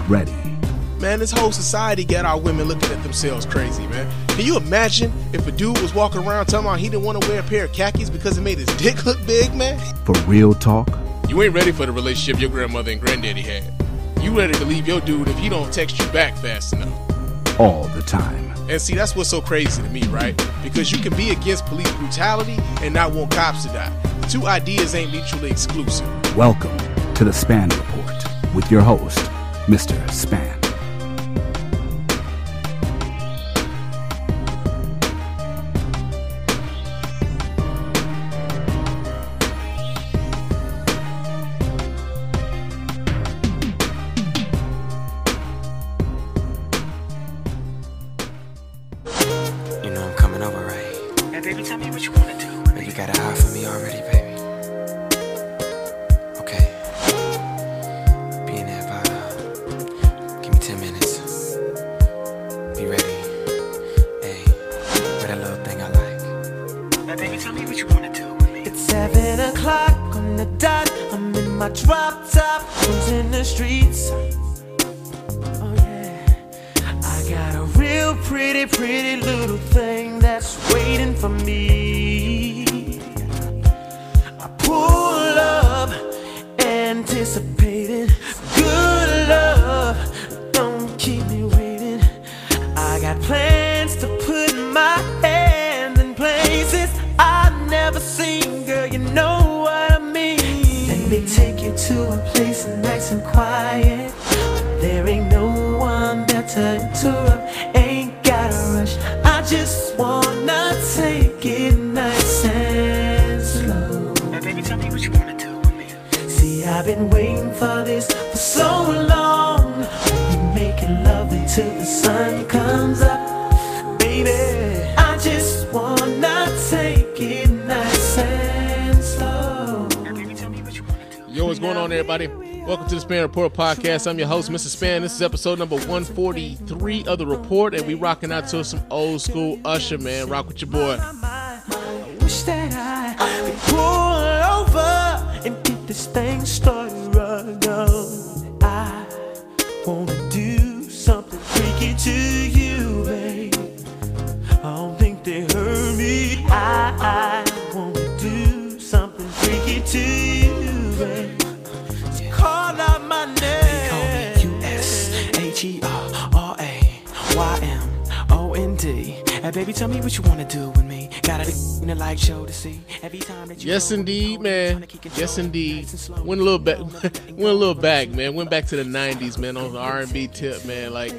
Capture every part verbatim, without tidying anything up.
ready. Man, this whole society got our women looking at themselves crazy, man. Can you imagine if a dude was walking around talking about he didn't want to wear a pair of khakis because it made his dick look big, man? For real talk. You ain't ready for the relationship your grandmother and granddaddy had. You ready to leave your dude if he don't text you back fast enough. All the time. And see, that's what's so crazy to me, right? Because you can be against police brutality and not want cops to die. The two ideas ain't mutually exclusive. Welcome to the Spann Report with your host, Mister Spann. Welcome to the Spann Report podcast. I'm your host, Mister Spann. This is episode number one forty-three of the report, and we rocking out to some old school Usher, man. Rock with your boy. I wish that I could pull over and get this thing started right now. I wanna do something freaky to you, babe. I don't think they heard me. I, I wanna do something freaky to you, babe. Call out my name. They call me U S H E R R A Y M O N D. Hey, baby, tell me what you want to do with me. Got a in the light show to see every time that you. Yes, indeed, man. Yes, indeed. Went a little back. Went a little back, man. Went back to the nineties, man, on the R and B tip, man. Like,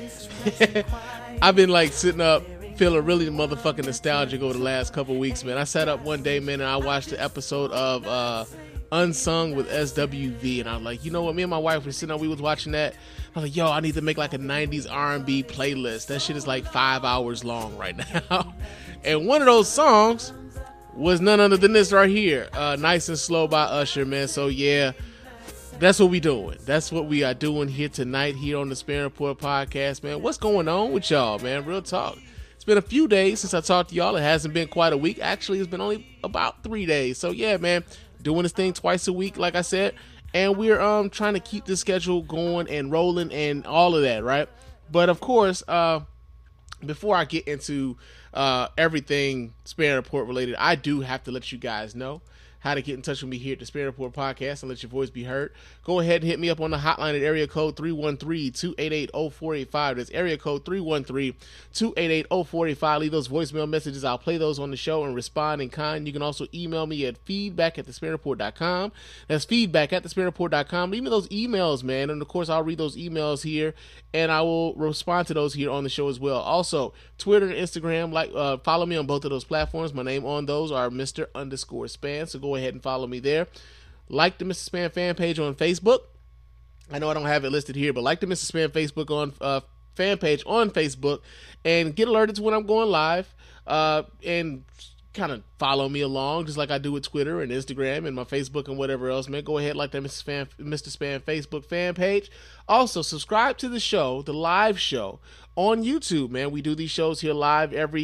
I've been like sitting up, feeling really motherfucking nostalgic over the last couple weeks, man. I sat up one day, man, and I watched the episode of uh, Unsung with S W V, and I was like, you know what, me and my wife were sitting up, we was watching that. I was like, yo, I need to make like a nineties R and B playlist. That shit is like five hours long right now. And one of those songs was none other than this right here, uh, Nice and Slow by Usher, man. So yeah, that's what we doing. That's what we are doing here tonight here on the Spann Report podcast, man. What's going on with y'all, man? Real talk. It's been a few days since I talked to y'all. It hasn't been quite a week. Actually, it's been only about three days. So yeah, man, doing this thing twice a week, like I said, and we're um trying to keep the schedule going and rolling and all of that, right? But of course, uh, before I get into uh everything Spann Report related, I do have to let you guys know how to get in touch with me here at the Spann Report podcast and let your voice be heard. Go ahead and hit me up on the hotline at area code three one three, two eight eight, zero four eight five. That's area code three one three, two eight eight, zero four eight five. Leave those voicemail messages. I'll play those on the show and respond in kind. You can also email me at feedback at the spann report dot com. That's feedback at the spann report dot com. Leave me those emails, man. And of course, I'll read those emails here and I will respond to those here on the show as well. Also, Twitter and Instagram, like uh, follow me on both of those platforms. My name on those are Mister underscore Spann. So go ahead and follow me there. Like the Mister Spann fan page on Facebook. I know I don't have it listed here, but like the Mister Spann Facebook on uh, fan page on Facebook and get alerted to when I'm going live. Uh, and kind of follow me along just like I do with Twitter and Instagram and my Facebook and whatever else, man. Go ahead, like that Mister Spann, Mister Spann Facebook fan page. Also, subscribe to the show, the live show on YouTube, man. We do these shows here live every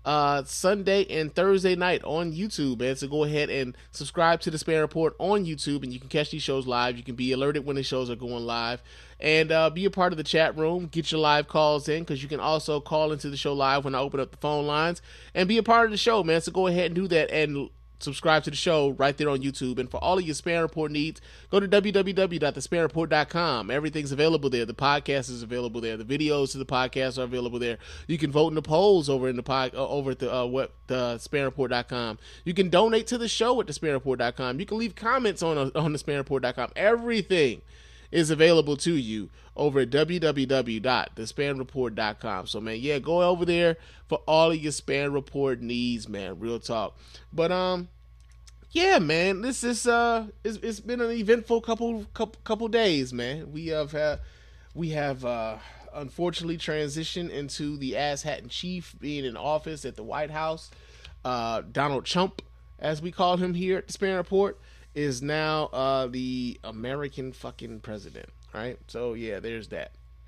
uh, Sunday and Thursday night on YouTube, man. So go ahead and subscribe to the Span Report on YouTube, and you can catch these shows live. You can be alerted when the shows are going live, and uh, be a part of the chat room. Get your live calls in, because you can also call into the show live when I open up the phone lines, and be a part of the show, man. So go ahead and do that, and subscribe to the show right there on YouTube. And for all of your Span Report needs, go to w w w dot the span report dot com. Everything's available there. The podcast is available there. The videos to the podcast are available there. You can vote in the polls over in the pod, uh, over at the uh, what the span report dot com. You can donate to the show at the span report dot com. You can leave comments on uh, on the span report dot com. Everything is available to you over at w w w dot the span report dot com. So, man, yeah, go over there for all of your Span Report needs, man. Real talk. But, um, yeah, man, this is, uh, it's, it's been an eventful couple, couple, couple days, man. We have, had, we have, uh, unfortunately transitioned into the ass hatting chief being in office at the White House. Uh, Donald Trump, as we call him here at the Span Report, is now uh, the American fucking president, right? So, yeah, there's that.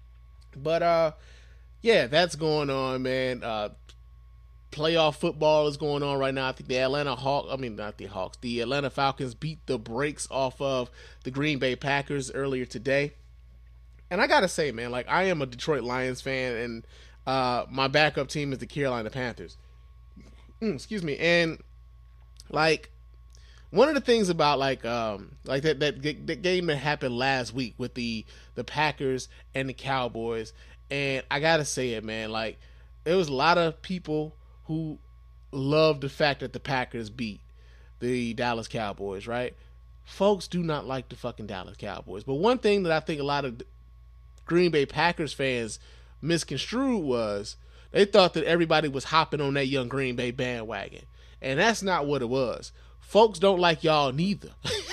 But, uh, yeah, that's going on, man. Uh, playoff football is going on right now. I think the Atlanta Hawks, I mean, not the Hawks, the Atlanta Falcons beat the brakes off of the Green Bay Packers earlier today. And I got to say, man, like, I am a Detroit Lions fan, and uh, my backup team is the Carolina Panthers. Mm, excuse me. And, like, one of the things about like um like that, that that game that happened last week with the the Packers and the Cowboys, and I gotta say it, man, like there was a lot of people who loved the fact that the Packers beat the Dallas Cowboys, right? Folks do not like the fucking Dallas Cowboys. But one thing that I think a lot of Green Bay Packers fans misconstrued was they thought that everybody was hopping on that young Green Bay bandwagon, and that's not what it was. Folks don't like y'all neither,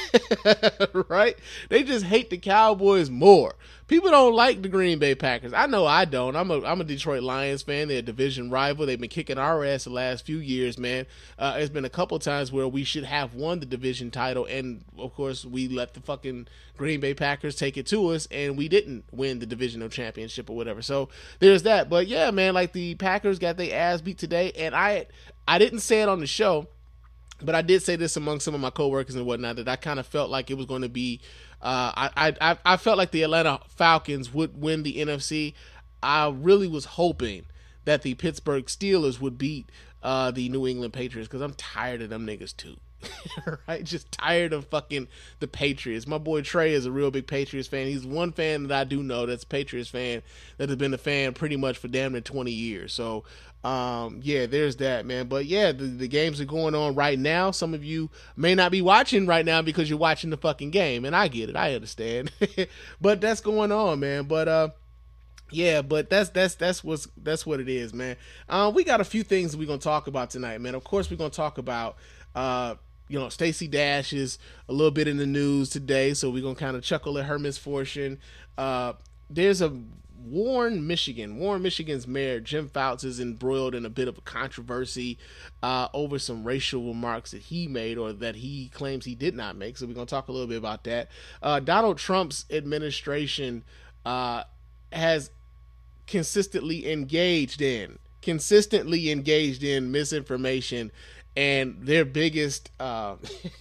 right? They just hate the Cowboys more. People don't like the Green Bay Packers. I know I don't. I'm a I'm a Detroit Lions fan. They're a division rival. They've been kicking our ass the last few years, man. Uh, there's been a couple times where we should have won the division title, and of course we let the fucking Green Bay Packers take it to us, and we didn't win the divisional championship or whatever. So there's that. But yeah, man, like the Packers got their ass beat today, and I I didn't say it on the show, but I did say this among some of my coworkers and whatnot, that I kind of felt like it was going to be, uh, I, I I felt like the Atlanta Falcons would win the N F C. I really was hoping that the Pittsburgh Steelers would beat uh, the New England Patriots, because I'm tired of them niggas too. Right? Just tired of fucking the Patriots. My boy Trey is a real big Patriots fan. He's one fan that I do know that's a Patriots fan that has been a fan pretty much for damn near twenty years. So, um, yeah, there's that, man. But yeah, the, the games are going on right now. Some of you may not be watching right now because you're watching the fucking game, and I get it. I understand. But that's going on, man. But, uh, yeah, but that's that's that's what's that's what it is, man. Uh, we got a few things we're gonna talk about tonight, man. Of course, we're gonna talk about uh, you know, Stacey Dash is a little bit in the news today, so we're gonna kind of chuckle at her misfortune. Uh, there's a Warren, Michigan. Warren, Michigan's mayor Jim Fouts is embroiled in a bit of a controversy uh, over some racial remarks that he made, or that he claims he did not make. So we're gonna talk a little bit about that. Uh, Donald Trump's administration uh, has consistently engaged in consistently engaged in misinformation, and their biggest uh,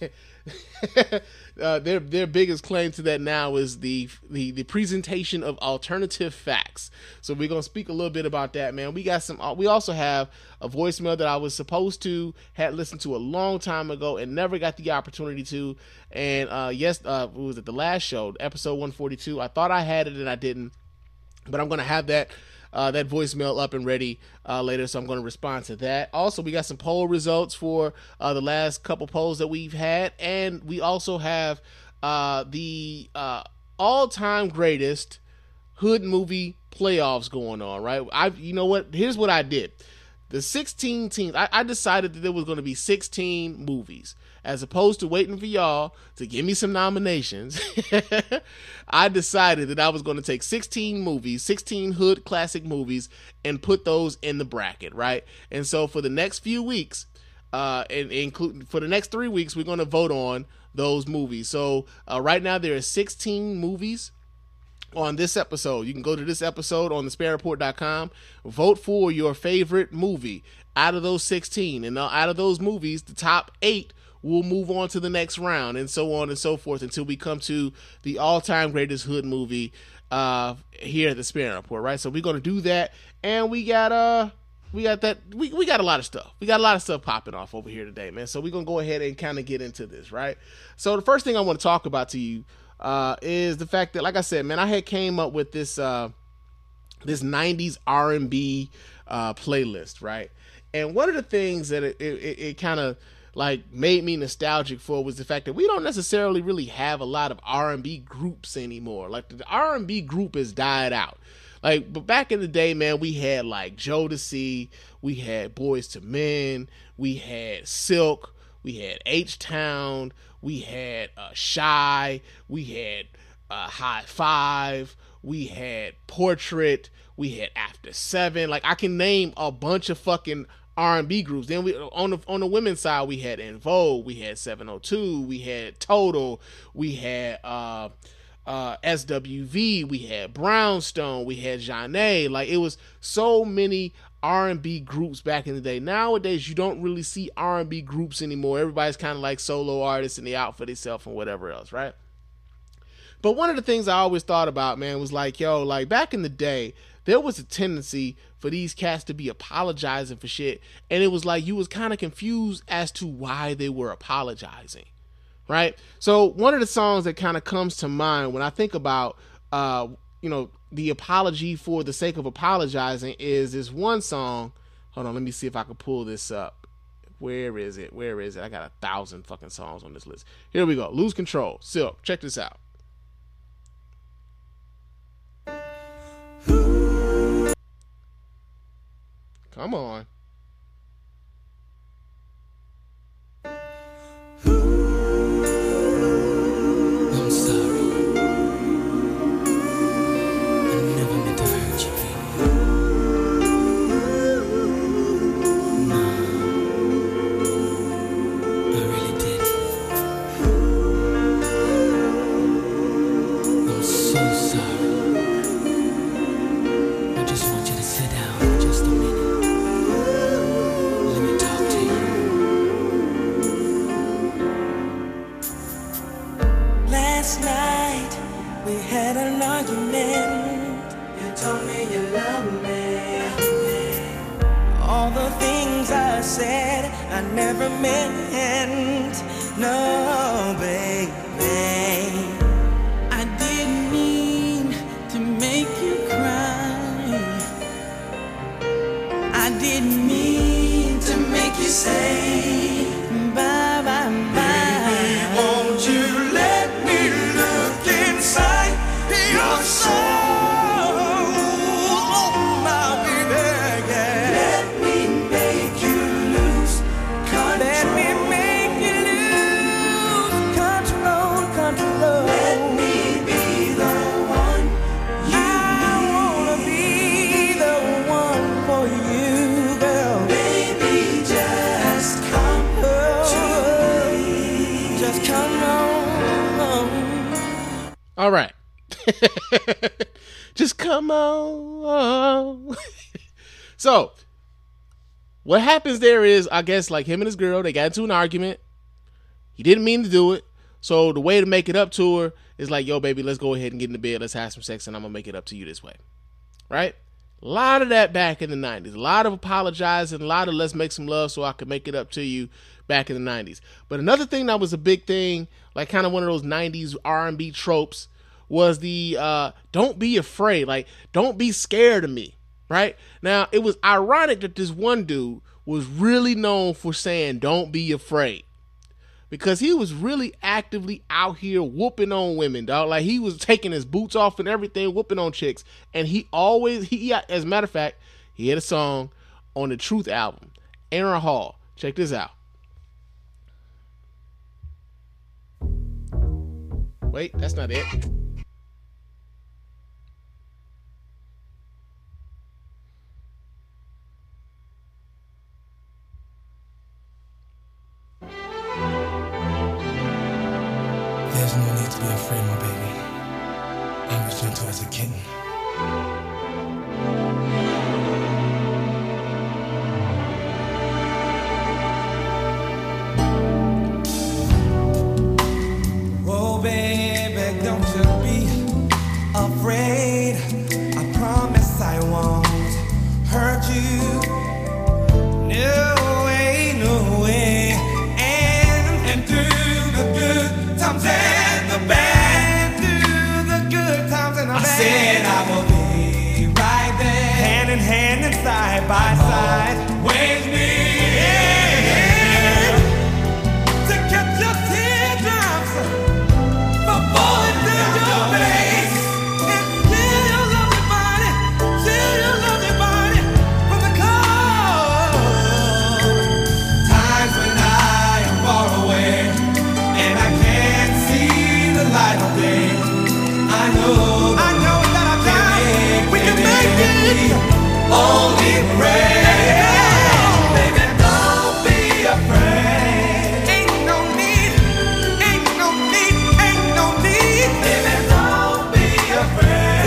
uh, their their biggest claim to that now is the, the the presentation of alternative facts. So we're gonna speak a little bit about that, man. We got some. We also have a voicemail that I was supposed to had listened to a long time ago and never got the opportunity to. And uh, yes, uh, what was it? The last show, episode one forty-two. I thought I had it and I didn't. But I'm going to have that uh, that voicemail up and ready uh, later, so I'm going to respond to that. Also, we got some poll results for uh, the last couple polls that we've had, and we also have uh, the uh, all-time greatest hood movie playoffs going on, right? I, you know what? Here's what I did. The sixteen teams, I, I decided that there was going to be sixteen movies. As opposed to waiting for y'all to give me some nominations, I decided that I was going to take sixteen movies, sixteen hood classic movies, and put those in the bracket, right? And so for the next few weeks, uh, and include for the next three weeks, we're going to vote on those movies. So uh, right now there are sixteen movies on this episode. You can go to this episode on the spare report dot com, vote for your favorite movie out of those sixteen, and out of those movies, the top eight will move on to the next round, and so on and so forth until we come to the all-time greatest hood movie uh, here at the Spare Report, right? So we're gonna do that, and we got uh we got that we we got a lot of stuff. We got a lot of stuff popping off over here today, man. So we're gonna go ahead and kind of get into this, right? So the first thing I want to talk about to you Uh, is the fact that, like I said, man, I had came up with this uh, this nineties R and B uh, playlist, right? And one of the things that it, it, it kind of like made me nostalgic for was the fact that we don't necessarily really have a lot of R and B groups anymore. Like the R and B group has died out. Like, but back in the day, man, we had like Jodeci, we had Boyz two Men, we had Silk, we had H-Town, we had uh, Shy, we had uh, High Five, we had Portrait, we had After Seven. Like, I can name a bunch of fucking R and B groups. Then we on the on the women's side, we had En Vogue, we had seven oh two, we had Total, we had uh, uh, S W V, we had Brownstone, we had Zhané. Like, it was so many R and B groups back in the day. Nowadays, you don't really see R and B groups anymore. Everybody's kind of like solo artists and they out for themselves and whatever else, right? But one of the things I always thought about, man, was like, yo, like back in the day, there was a tendency for these cats to be apologizing for shit. And it was like you was kind of confused as to why they were apologizing, right? So one of the songs that kind of comes to mind when I think about, uh, you know, the apology for the sake of apologizing is this one song. Hold on, let me see if I can pull this up. Where is it? Where is it? I got a thousand fucking songs on this list. Here we go. Lose Control. Silk. Check this out. Come on. I'm sorry. I never meant to hurt you, baby. No, I really didn't. I'm so sorry. I just want you to sit down for just a minute. Let me talk to you. Last night we had an argument. You told me you love me. All the things I said I never meant. No, baby, I didn't mean to make you cry. I didn't mean to make you say bye, bye, bye. Baby, won't you let me look inside your soul? Oh, my baby, yeah. Let me make you lose control. Let me make you lose control, control. Let me be the one you I wanna be the one for you, girl. Baby, just come to me. Just come on. All right. Just come on. So, what happens there is, I guess, like him and his girl, they got into an argument. He didn't mean to do it. So, the way to make it up to her is like, yo, baby, let's go ahead and get in the bed. Let's have some sex, and I'm going to make it up to you this way. Right? A lot of that back in the nineties. A lot of apologizing, a lot of let's make some love so I can make it up to you back in the nineties. But another thing that was a big thing, like kind of one of those nineties R and B tropes, was the uh, don't be afraid. Like, don't be scared of me. Right? Now, it was ironic that this one dude was really known for saying don't be afraid. Because he was really actively out here whooping on women, dog. Like, he was taking his boots off and everything, whooping on chicks. And he always, he, as a matter of fact, he had a song on the Truth album. Aaron Hall. Check this out. Wait, that's not it. There's no need to be afraid, my baby. I was gentle as a kitten. Oh, baby, don't you be afraid. I promise I won't hurt you. No way, no way. And, and through the good times and the bad, through the good times and the bad, I said I will be right there, hand in hand and side by side. Always be here to catch your teardrops before it does your face, and chill your lovely body, chill your lovely body from the cold times when I am far away and I can't see the light of day. I know, I know that I'm trying. We can make it. Only pray. Baby, don't be afraid. Ain't no need, ain't no need, ain't no need. Baby, don't be afraid.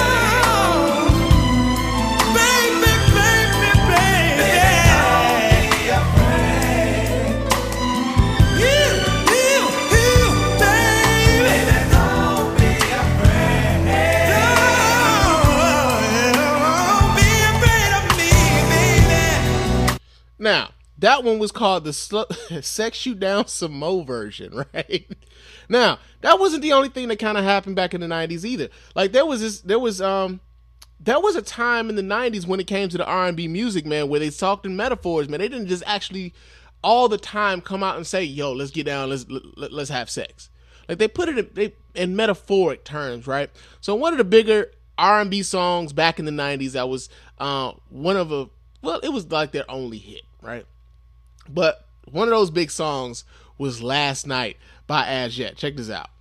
No. Baby, baby, baby. Baby, don't be afraid. You, you, you, baby. Baby, don't be afraid. Don't be afraid of me, baby. Now, that one was called the Sl- Sex You Down Some Mo version, right? Now, that wasn't the only thing that kind of happened back in the nineties either. Like, there was this, there was, um, there was a time in the nineties when it came to the R and B music, man, where they talked in metaphors, man. They didn't just actually all the time come out and say, yo, let's get down, let's, let, let's have sex. Like, they put it in, they, in metaphoric terms, right? So one of the bigger R and B songs back in the nineties, that was uh, one of a, well, it was like their only hit, right? But one of those big songs was Last Night by As Yet. Check this out.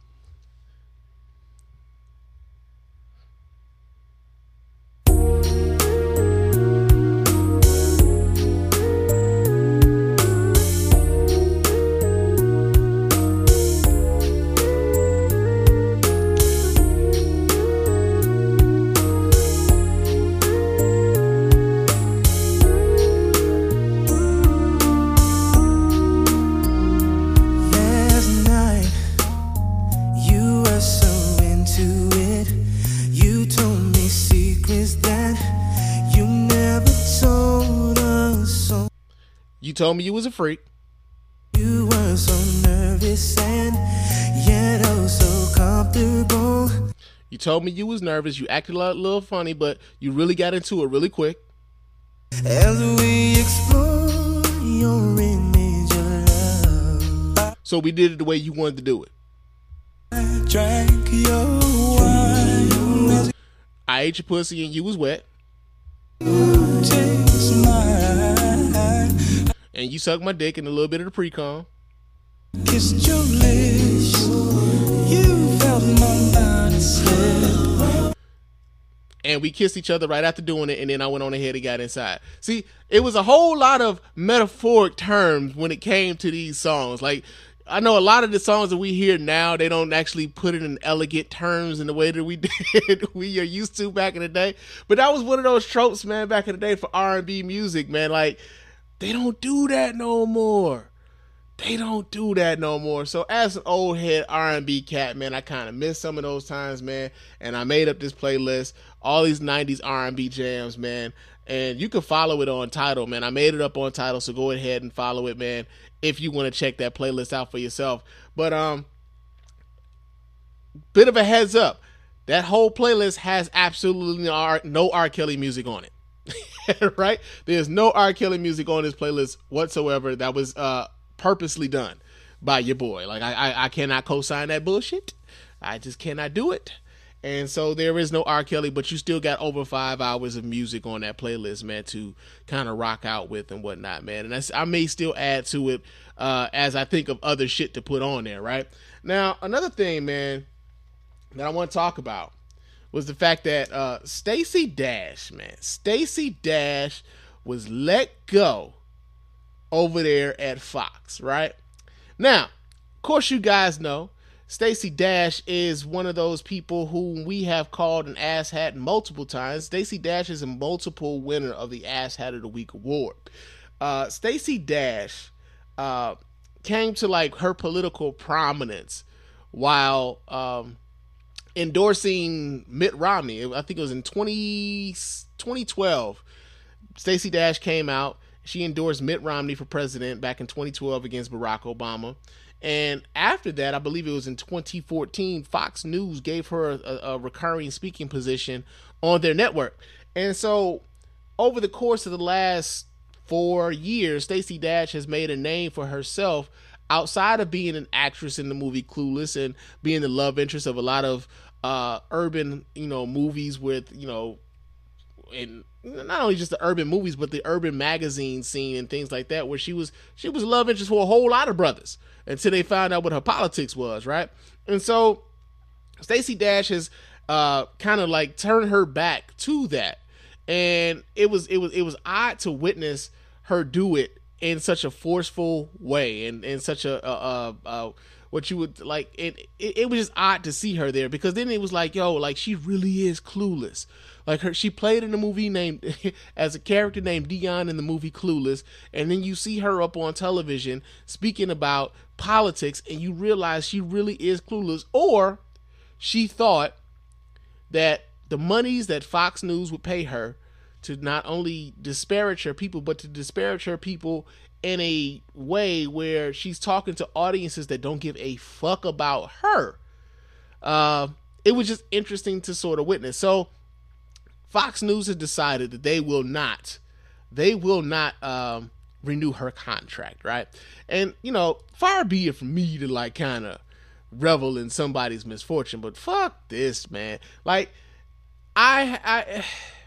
Last night, you were so into it. You told me secrets that you never told us. So You told me you was a freak. you were so nervous and yet oh so comfortable. You told me you was nervous. You acted a lot- little funny, but you really got into it really quick. As we explore your image of love, So we did it the way you wanted to do it. I drank your wine. I ate your pussy and you was wet. Taste mine. And you sucked my dick and a little bit of the pre-com. Kissed your lips. You felt my body slip. And we kissed each other right after doing it, and then I went on ahead and got inside. See, it was a whole lot of metaphoric terms when it came to these songs. Like, I know a lot of the songs that we hear now, they don't actually put it in elegant terms in the way that we did, we are used to back in the day. But that was one of those tropes, man, back in the day for R and B music, man. Like, they don't do that no more. They don't do that no more. So as an old head R and B cat, man, I kind of miss some of those times, man. And I made up this playlist, all these nineties R and B jams, man. And you can follow it on Tidal, man. I made it up on Tidal, so go ahead and follow it, man, if you want to check that playlist out for yourself. But um, bit of a heads up, that whole playlist has absolutely no R, no R. Kelly music on it. Right? There's no R. Kelly music on this playlist whatsoever. That was uh purposely done by your boy. Like, I, I, I cannot co-sign that bullshit. I just cannot do it. And so there is no R. Kelly, but you still got over five hours of music on that playlist, man, to kind of rock out with and whatnot, man. And that's, I may still add to it uh, as I think of other shit to put on there, right? Now, another thing, man, that I want to talk about was the fact that uh, Stacey Dash, man, Stacey Dash was let go over there at Fox, right? Now, of course, you guys know Stacey Dash is one of those people whom we have called an asshat multiple times. Stacey Dash is a multiple winner of the Asshat of the Week award. Uh, Stacey Dash uh, came to like her political prominence while um, endorsing Mitt Romney. I think it was in twenty, twenty twelve. Stacey Dash came out. She endorsed Mitt Romney for president back in twenty twelve against Barack Obama. And after that, I believe it was in twenty fourteen, Fox News gave her a, a recurring speaking position on their network. And so over the course of the last four years, Stacey Dash has made a name for herself outside of being an actress in the movie Clueless and being the love interest of a lot of uh, urban, you know, movies with, you know, and not only just the urban movies, but the urban magazine scene and things like that, where she was she was love interest for a whole lot of brothers until they found out what her politics was, right? And so Stacey Dash has uh, kind of like turned her back to that, and it was it was it was odd to witness her do it in such a forceful way and in such a, a, a, a what you would like. It, it it was just odd to see her there, because then it was like, yo, like she really is clueless. Like her, she played in a movie named as a character named Dion in the movie Clueless, and then you see her up on television speaking about politics, and you realize she really is clueless. Or she thought that the monies that Fox News would pay her to not only disparage her people, but to disparage her people in a way where she's talking to audiences that don't give a fuck about her. Uh, it was just interesting to sort of witness. So Fox News has decided that they will not, they will not um, renew her contract, right? And, you know, far be it from me to like kind of revel in somebody's misfortune, but fuck this, man. Like, I, I,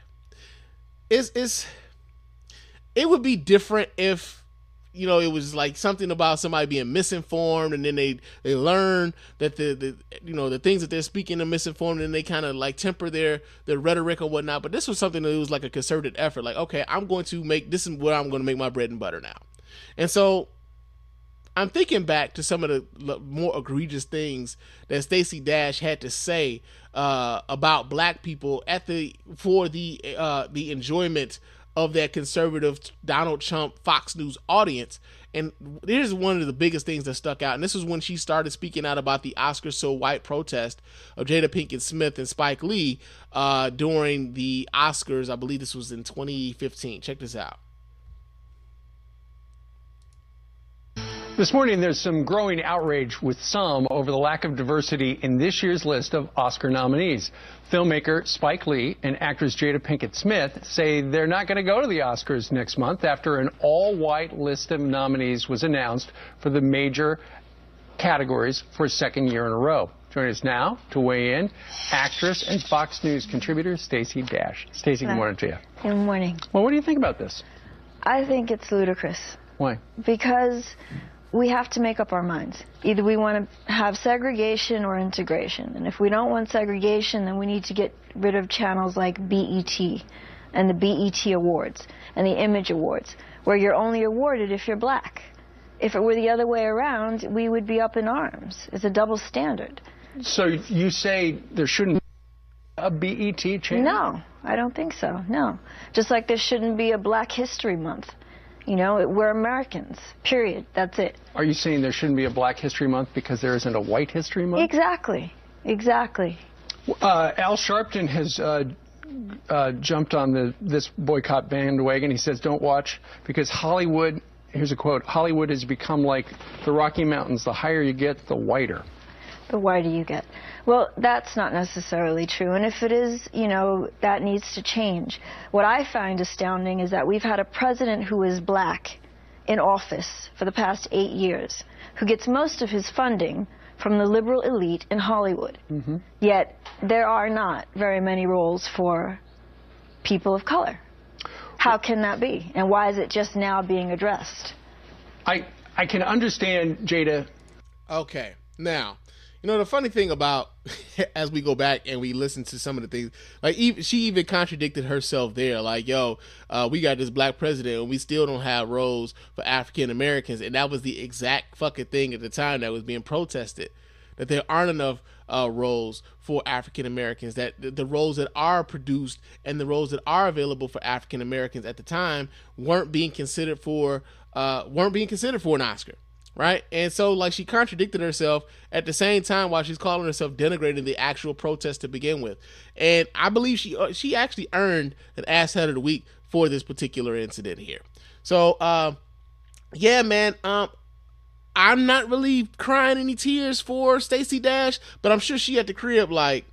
it's, it's, it would be different if, you know, it was like something about somebody being misinformed, and then they, they learn that the, the, you know, the things that they're speaking are misinformed, and they kind of like temper their, their rhetoric or whatnot. But this was something that was like a concerted effort. Like, okay, I'm going to make, this is where I'm going to make my bread and butter now. And so I'm thinking back to some of the more egregious things that Stacey Dash had to say uh, about black people at the, for the, uh, the enjoyment of that conservative Donald Trump Fox News audience. And here's one of the biggest things that stuck out. And this was when she started speaking out about the Oscars So White protest of Jada Pinkett Smith and Spike Lee uh, during the Oscars. I believe this was in twenty fifteen. Check this out. This morning, there's some growing outrage with some over the lack of diversity in this year's list of Oscar nominees. Filmmaker Spike Lee and actress Jada Pinkett Smith say they're not going to go to the Oscars next month after an all-white list of nominees was announced for the major categories for a second year in a row. Joining us now to weigh in, actress and Fox News contributor Stacey Dash. Stacey, good morning to you. Good morning. Well, what do you think about this? I think it's ludicrous. Why? Because we have to make up our minds. Either we want to have segregation or integration. And if we don't want segregation, then we need to get rid of channels like B E T and the B E T Awards and the Image Awards, where you're only awarded if you're black. If it were the other way around, we would be up in arms. It's a double standard. So you say there shouldn't be a B E T channel? No, I don't think so, no. Just like there shouldn't be a Black History Month. You know, we're Americans, period. That's it. Are you saying there shouldn't be a Black History Month because there isn't a White History Month? Exactly. Exactly. Uh, Al Sharpton has uh, uh, jumped on the this boycott bandwagon. He says, don't watch because Hollywood, here's a quote, Hollywood has become like the Rocky Mountains. The higher you get, the whiter. The whiter you get. Well, that's not necessarily true. And if it is, you know, that needs to change. What I find astounding is that we've had a president who is black in office for the past eight years, who gets most of his funding from the liberal elite in Hollywood. Mm-hmm. Yet there are not very many roles for people of color. How can that be? And why is it just now being addressed? I, I can understand, Jada. Okay. Now, you know, the funny thing about, as we go back and we listen to some of the things, like even, she even contradicted herself there. Like, yo, uh, we got this black president and we still don't have roles for African Americans. And that was the exact fucking thing at the time that was being protested. that there aren't enough uh, roles for African Americans, that the, the roles that are produced and the roles that are available for African Americans at the time weren't being considered for uh, weren't being considered for an Oscar. Right. And so like she contradicted herself at the same time while she's calling herself denigrating the actual protest to begin with. And I believe she uh, she actually earned an Asshead of the Week for this particular incident here. So, uh, yeah, man, um, I'm not really crying any tears for Stacey Dash, but I'm sure she at the crib like,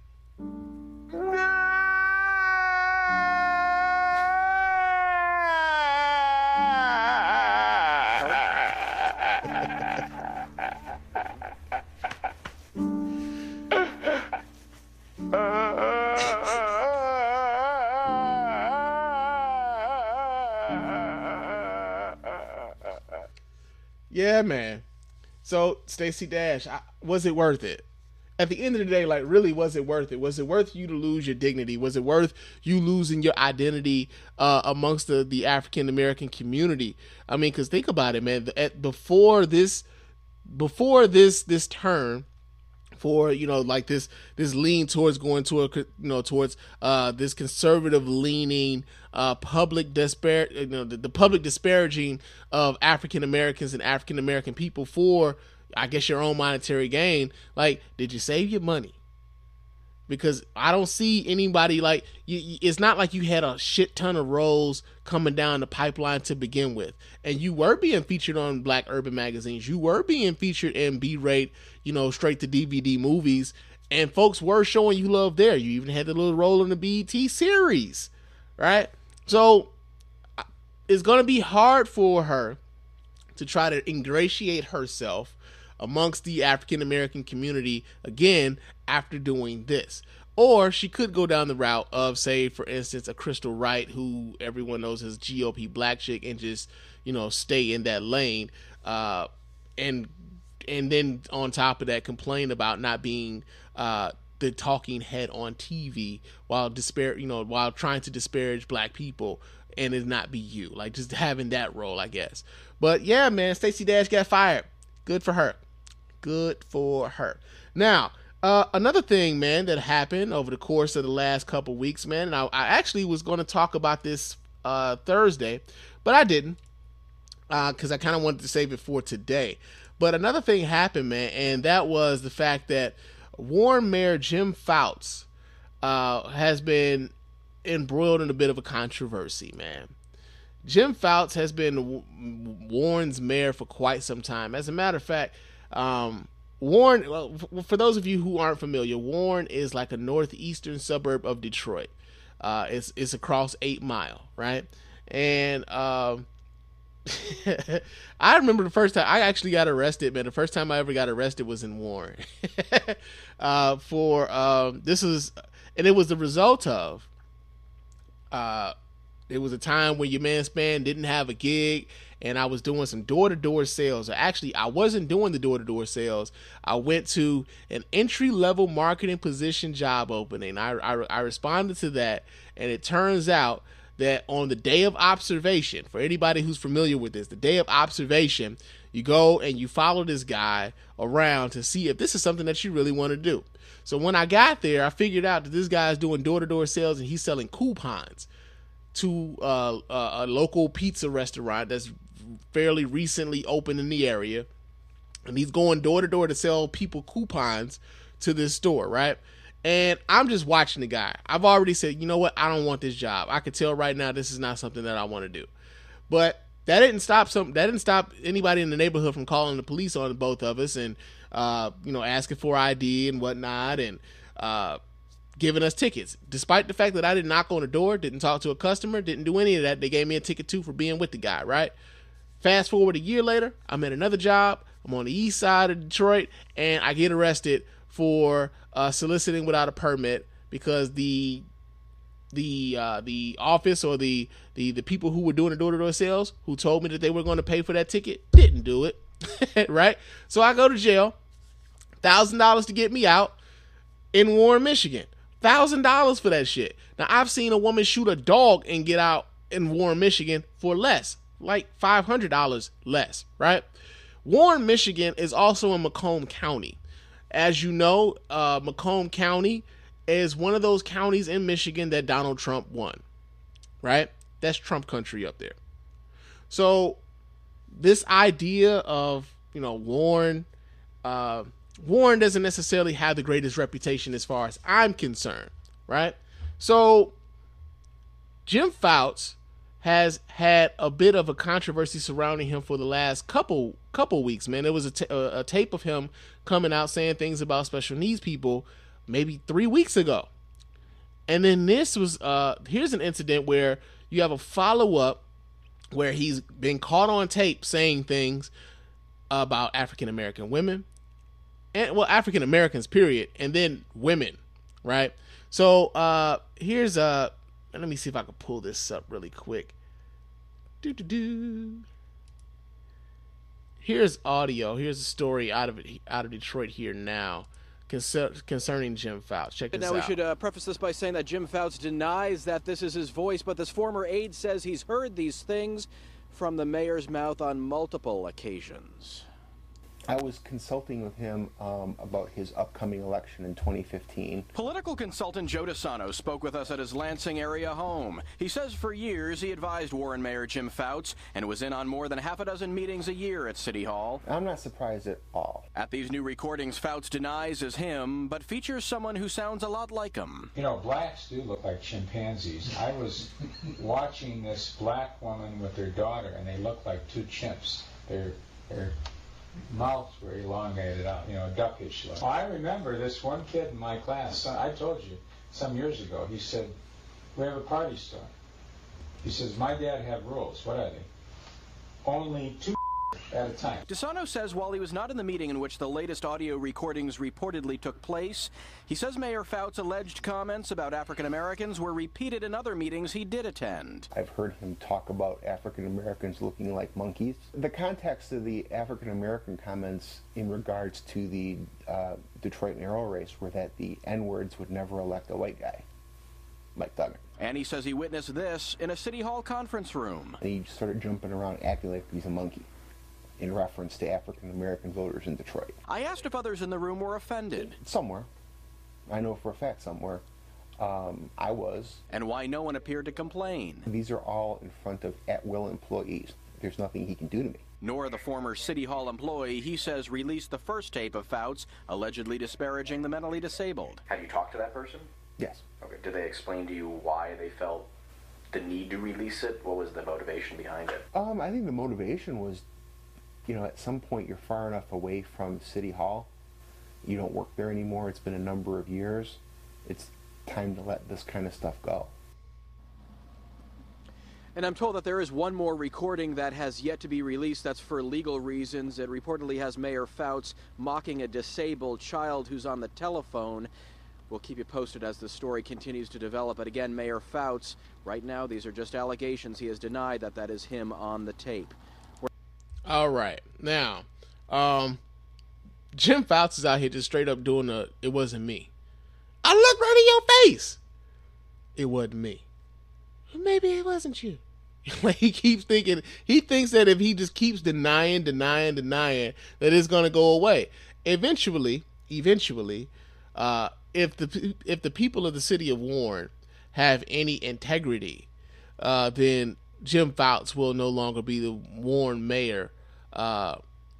yeah, man. So Stacey Dash, I, was it worth it? At the end of the day, like, really, was it worth it? Was it worth you to lose your dignity? Was it worth you losing your identity uh, amongst the, the African American community? I mean, because think about it, man. At, before this, before this this turn, for you know, like this this lean towards going to a you know towards uh, this conservative leaning uh, public dispar you know the, the public disparaging of African Americans and African American people for, I guess, your own monetary gain. Like, did you save your money? Because I don't see anybody like you. It's not like you had a shit ton of roles coming down the pipeline to begin with, and you were being featured on Black Urban magazines. You were being featured in B-rate, you know, straight to D V D movies, and folks were showing you love there. You even had a little role in the B E T series, right? So it's gonna be hard for her to try to ingratiate herself amongst the African American community again after doing this. Or she could go down the route of, say, for instance, a Crystal Wright, who everyone knows as G O P black chick, and just, you know, stay in that lane, uh, and and then on top of that, complain about not being uh, the talking head on T V while dispar you know while trying to disparage black people, and it not be you, like just having that role, I guess. But yeah, man, Stacey Dash got fired. Good for her. Good for her. Now, uh, another thing, man, that happened over the course of the last couple weeks, man, and I, I actually was going to talk about this uh, Thursday, but I didn't, because uh, I kind of wanted to save it for today. But another thing happened, man, and that was the fact that Warren Mayor Jim Fouts uh, has been embroiled in a bit of a controversy, man. Jim Fouts has been Warren's mayor for quite some time. As a matter of fact, um, Warren, well, for those of you who aren't familiar, Warren is like a northeastern suburb of Detroit. Uh, it's, it's across Eight Mile, right? And um, I remember the first time I actually got arrested, man. The first time I ever got arrested was in Warren. uh, for um, this was, and it was the result of, uh, it was a time when your man Span didn't have a gig, and I was doing some door-to-door sales. Or actually, I wasn't doing the door-to-door sales. I went to an entry-level marketing position job opening. I, I, I responded to that, and it turns out that on the day of observation, for anybody who's familiar with this, the day of observation, you go and you follow this guy around to see if this is something that you really want to do. So when I got there, I figured out that this guy's doing door-to-door sales, and he's selling coupons to uh, a local pizza restaurant that's fairly recently opened in the area, and he's going door to door to sell people coupons to this store, right? And I'm just watching the guy. I've already said, you know what, I don't want this job. I can tell right now this is not something that I want to do. But that didn't stop some. That didn't stop anybody in the neighborhood from calling the police on both of us, and uh, you know, asking for I D and whatnot, and uh, giving us tickets. Despite the fact that I didn't knock on the door, didn't talk to a customer, didn't do any of that, they gave me a ticket too for being with the guy, right? Fast forward a year later, I'm at another job. I'm on the east side of Detroit, and I get arrested for uh, soliciting without a permit because the the uh, the office or the, the the people who were doing the door-to-door sales, who told me that they were going to pay for that ticket, didn't do it, right? So I go to jail, one thousand dollars to get me out in Warren, Michigan. one thousand dollars for that shit. Now, I've seen a woman shoot a dog and get out in Warren, Michigan for less, like five hundred dollars less, right? Warren, Michigan is also in Macomb County. as you know, uh, Macomb County is one of those counties in Michigan that Donald Trump won, right? That's Trump country up there. So this idea of, you know, Warren, uh, Warren doesn't necessarily have the greatest reputation as far as I'm concerned, right? So Jim Fouts has had a bit of a controversy surrounding him for the last couple couple weeks, man. There was a, t- a, a tape of him coming out saying things about special needs people maybe three weeks ago. And then this was, uh, here's an incident where you have a follow-up where he's been caught on tape saying things about African-American women, and well, African-Americans, period, and then women, right? So uh, here's a, let me see if I can pull this up really quick. Do do do. Here's audio. Here's a story out of it, out of Detroit here now, concer- concerning Jim Fouts. Check this now out. Now we should uh, preface this by saying that Jim Fouts denies that this is his voice, but this former aide says he's heard these things from the mayor's mouth on multiple occasions. I was consulting with him um, about his upcoming election in twenty fifteen. Political consultant Joe DeSano spoke with us at his Lansing area home. He says for years he advised Warren Mayor Jim Fouts and was in on more than half a dozen meetings a year at City Hall. I'm not surprised at all. At these new recordings, Fouts denies is him, but features someone who sounds a lot like him. You know, blacks do look like chimpanzees. I was watching this black woman with her daughter, and they look like two chimps. They're, they're mouths were elongated out, you know, duckish look. I remember this one kid in my class, I told you some years ago, he said, we have a party store. He says, my dad have rules. What are they? Only two at a time. DeSano says while he was not in the meeting in which the latest audio recordings reportedly took place, he says Mayor Fouts' alleged comments about African Americans were repeated in other meetings he did attend. I've heard him talk about African Americans looking like monkeys. The context of the African American comments in regards to the uh, Detroit mayoral race were that the N-words would never elect a white guy, Mike Duggan. And he says he witnessed this in a City Hall conference room. And he started jumping around acting like he's a monkey, in reference to African-American voters in Detroit. I asked if others in the room were offended. Somewhere. I know for a fact somewhere. Um, I was. And why no one appeared to complain. These are all in front of at-will employees. There's nothing he can do to me. Nor the former City Hall employee he says released the first tape of Fouts allegedly disparaging the mentally disabled. Have you talked to that person? Yes. Okay. Did they explain to you why they felt the need to release it? What was the motivation behind it? Um, I think the motivation was, you know, at some point you're far enough away from City Hall. You don't work there anymore. It's been a number of years. It's time to let this kind of stuff go. And I'm told that there is one more recording that has yet to be released. That's for legal reasons. It reportedly has Mayor Fouts mocking a disabled child who's on the telephone. We'll keep you posted as the story continues to develop. But again, Mayor Fouts, right now, these are just allegations. He has denied that that is him on the tape. All right. Now, um, Jim Fouts is out here just straight up doing the, it wasn't me. I looked right in your face. It wasn't me. Maybe it wasn't you. Like, he keeps thinking, he thinks that if he just keeps denying, denying, denying, that it's going to go away. Eventually, eventually, uh, if the if the people of the city of Warren have any integrity, uh, then Jim Fouts will no longer be the Warren mayor uh,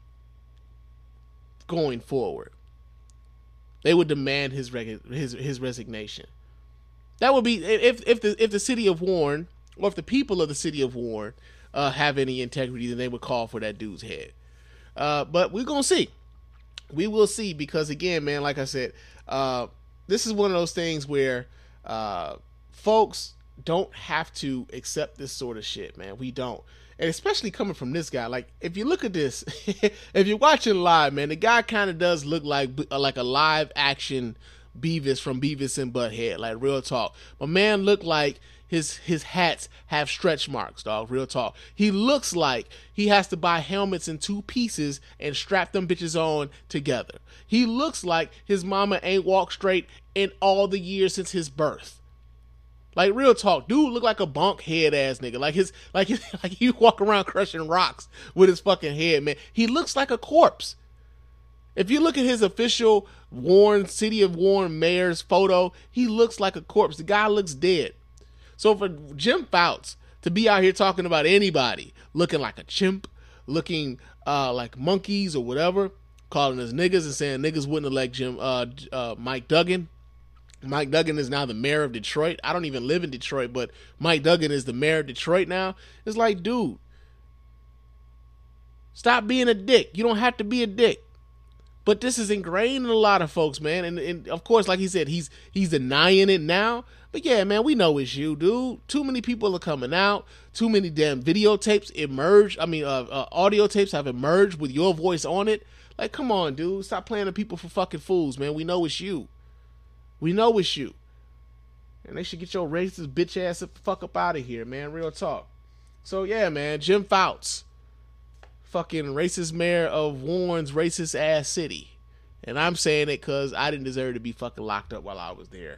going forward. They would demand his reg- his his resignation. That would be if if the if the city of Warren or if the people of the city of Warren uh, have any integrity, then they would call for that dude's head. Uh, but we're gonna see. We will see, because again, man, like I said, uh, this is one of those things where uh, folks don't have to accept this sort of shit, man. We don't. And especially coming from this guy. Like, if you look at this, if you're watching live, man, the guy kind of does look like like a live action Beavis from Beavis and Butthead, like, real talk. My man looked like his his hats have stretch marks, dog, real talk. He looks like he has to buy helmets in two pieces and strap them bitches on together. He looks like his mama ain't walked straight in all the years since his birth. Like, real talk, dude look like a bunk head ass nigga. Like his, like his, like he walk around crushing rocks with his fucking head, man. He looks like a corpse. If you look at his official Warren, City of Warren mayor's photo, he looks like a corpse. The guy looks dead. So for Jim Fouts to be out here talking about anybody looking like a chimp, looking uh, like monkeys or whatever, calling us niggas and saying niggas wouldn't elect Jim uh, uh, Mike Duggan. Mike Duggan is now the mayor of Detroit. I don't even live in Detroit, but Mike Duggan is the mayor of Detroit now. It's like, dude, stop being a dick. You don't have to be a dick. But this is ingrained in a lot of folks, man. And, and of course, like he said, he's he's denying it now. But yeah, man, we know it's you, dude. Too many people are coming out. Too many damn videotapes emerge. I mean, uh, uh, audio tapes have emerged with your voice on it. Like, come on, dude. Stop playing the people for fucking fools, man. We know it's you. We know it's you. And they should get your racist bitch ass the fuck up out of here, man. Real talk. So, yeah, man. Jim Fouts. Fucking racist mayor of Warren's racist ass city. And I'm saying it because I didn't deserve to be fucking locked up while I was there.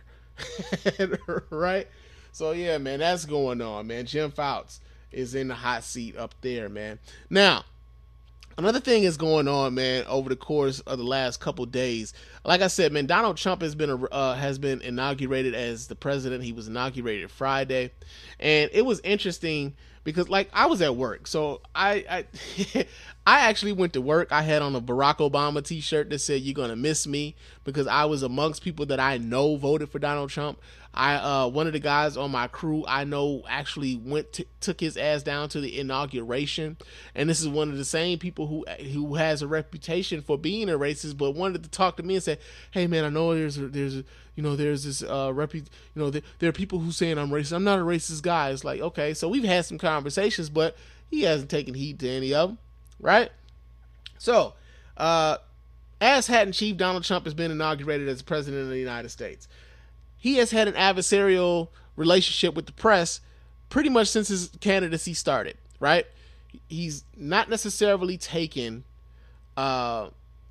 Right? So, yeah, man. That's going on, man. Jim Fouts is in the hot seat up there, man. Now, another thing is going on, man, over the course of the last couple days. Like I said, man, Donald Trump has been uh, has been inaugurated as the president. He was inaugurated Friday, and it was interesting because, like, I was at work, so I I, I actually went to work. I had on a Barack Obama T-shirt that said "You're gonna miss me" because I was amongst people that I know voted for Donald Trump. I uh, one of the guys on my crew I know actually went to, took his ass down to the inauguration, and this is one of the same people who who has a reputation for being a racist, but wanted to talk to me and say, "Hey man, I know there's there's you know there's this uh repu you know there, there are people who saying I'm racist. I'm not a racist guy." It's like, okay, so we've had some conversations, but he hasn't taken heed to any of them, right? So, uh, Ass Hat in Chief Donald Trump has been inaugurated as president of the United States. He has had an adversarial relationship with the press pretty much since his candidacy started, right? He's not necessarily taken, uh,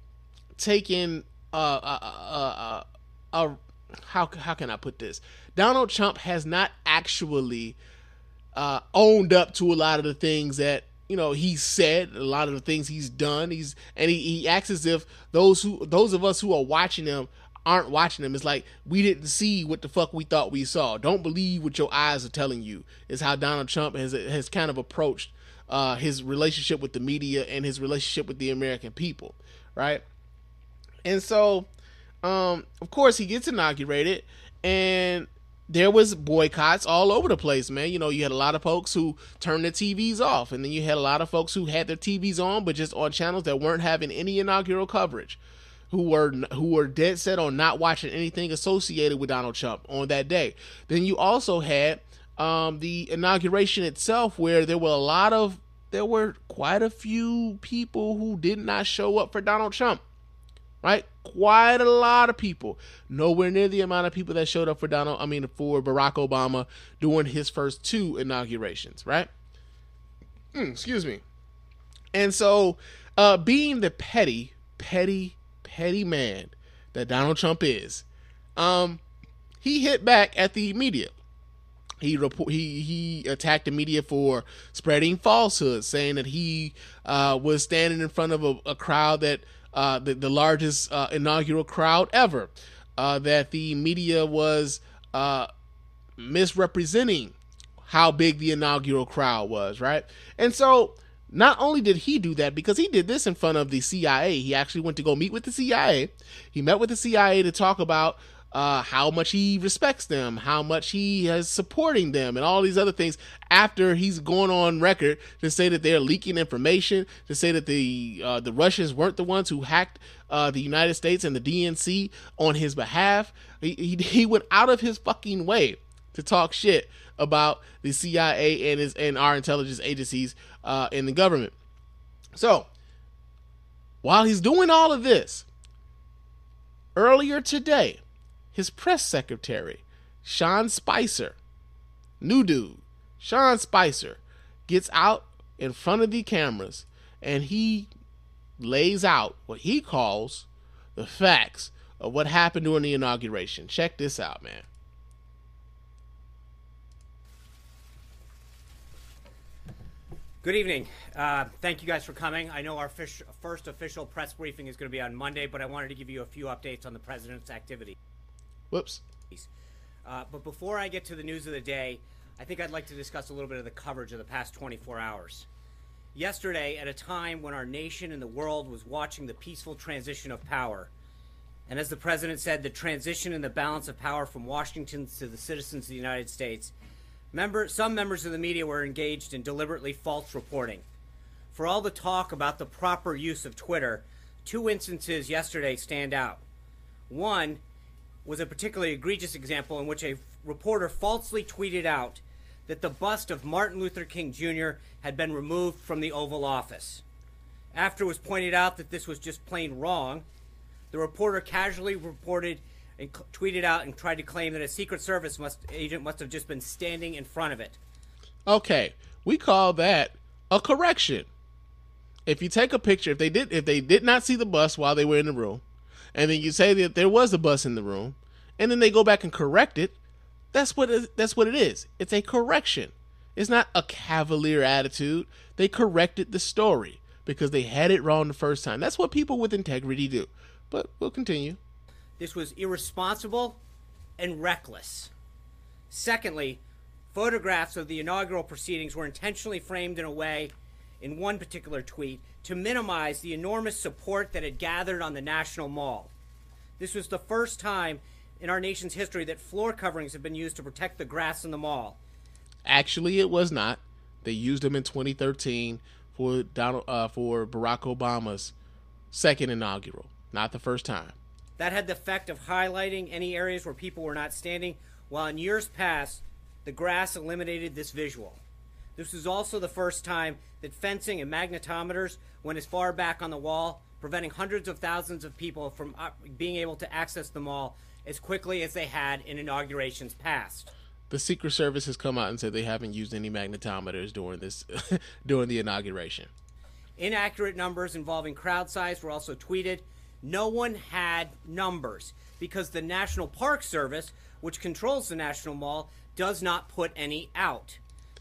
taken, uh, uh, uh, uh, uh, how, how can I put this? Donald Trump has not actually, uh, owned up to a lot of the things that, you know, he's said, a lot of the things he's done. He's, and he, he acts as if those who, those of us who are watching him aren't watching them. It's like we didn't see what the fuck we thought we saw. Don't believe what your eyes are telling you, is how Donald Trump has has kind of approached uh, his relationship with the media and his relationship with the American people, right? And so, um, of course, he gets inaugurated, and there was boycotts all over the place, man. You know, you had a lot of folks who turned their T Vs off, and then you had a lot of folks who had their T Vs on, but just on channels that weren't having any inaugural coverage, who were who were dead set on not watching anything associated with Donald Trump on that day. Then you also had um, the inauguration itself, where there were a lot of, there were quite a few people who did not show up for Donald Trump, right? Quite a lot of people, nowhere near the amount of people that showed up for Donald, I mean, for Barack Obama during his first two inaugurations, right? Mm, excuse me. And so, uh, being the petty, petty, petty man that Donald Trump is, um, he hit back at the media. He report he he attacked the media for spreading falsehoods, saying that he uh, was standing in front of a, a crowd that uh, the, the largest uh, inaugural crowd ever. Uh, that the media was uh, misrepresenting how big the inaugural crowd was, right? And so, not only did he do that, because he did this in front of the C I A, he actually went to go meet with the C I A. He met with the C I A to talk about uh, how much he respects them, how much he is supporting them, and all these other things, after he's gone on record to say that they're leaking information, to say that the uh, the Russians weren't the ones who hacked uh, the United States and the D N C on his behalf. He, he, he went out of his fucking way to talk shit about the C I A and his and our intelligence agencies uh, in the government. So, while he's doing all of this, earlier today, his press secretary, Sean Spicer, new dude, Sean Spicer, gets out in front of the cameras and he lays out what he calls the facts of what happened during the inauguration. Check this out, man. Good evening. Uh, thank you guys for coming. I know our fish, first official press briefing is going to be on Monday, but I wanted to give you a few updates on the president's activity. Whoops. Uh, but before I get to the news of the day, I think I'd like to discuss a little bit of the coverage of the past twenty-four hours. Yesterday, at a time when our nation and the world was watching the peaceful transition of power, and as the president said, the transition and the balance of power from Washington to the citizens of the United States, Member, some members of the media were engaged in deliberately false reporting. For all the talk about the proper use of Twitter, two instances yesterday stand out. One was a particularly egregious example in which a reporter falsely tweeted out that the bust of Martin Luther King Junior had been removed from the Oval Office. After it was pointed out that this was just plain wrong, the reporter casually reported and tweeted out and tried to claim that a Secret Service must, agent must have just been standing in front of it. Okay, we call that a correction. If you take a picture, if they did, if they did not see the bus while they were in the room, and then you say that there was a bus in the room, and then they go back and correct it, that's what it, that's what it is. It's a correction. It's not a cavalier attitude. They corrected the story because they had it wrong the first time. That's what people with integrity do. But we'll continue. This was irresponsible and reckless. Secondly, photographs of the inaugural proceedings were intentionally framed in a way, in one particular tweet, to minimize the enormous support that had gathered on the National Mall. This was the first time in our nation's history that floor coverings have been used to protect the grass in the mall. Actually, it was not. They used them in twenty thirteen for Donald, uh, for Barack Obama's second inaugural, not the first time. That had the effect of highlighting any areas where people were not standing, while in years past, the grass eliminated this visual. This was also the first time that fencing and magnetometers went as far back on the wall, preventing hundreds of thousands of people from being able to access the mall as quickly as they had in inaugurations past. The Secret Service has come out and said they haven't used any magnetometers during this during the inauguration. Inaccurate numbers involving crowd size were also tweeted. No one had numbers because the National Park Service, which controls the National Mall, does not put any out.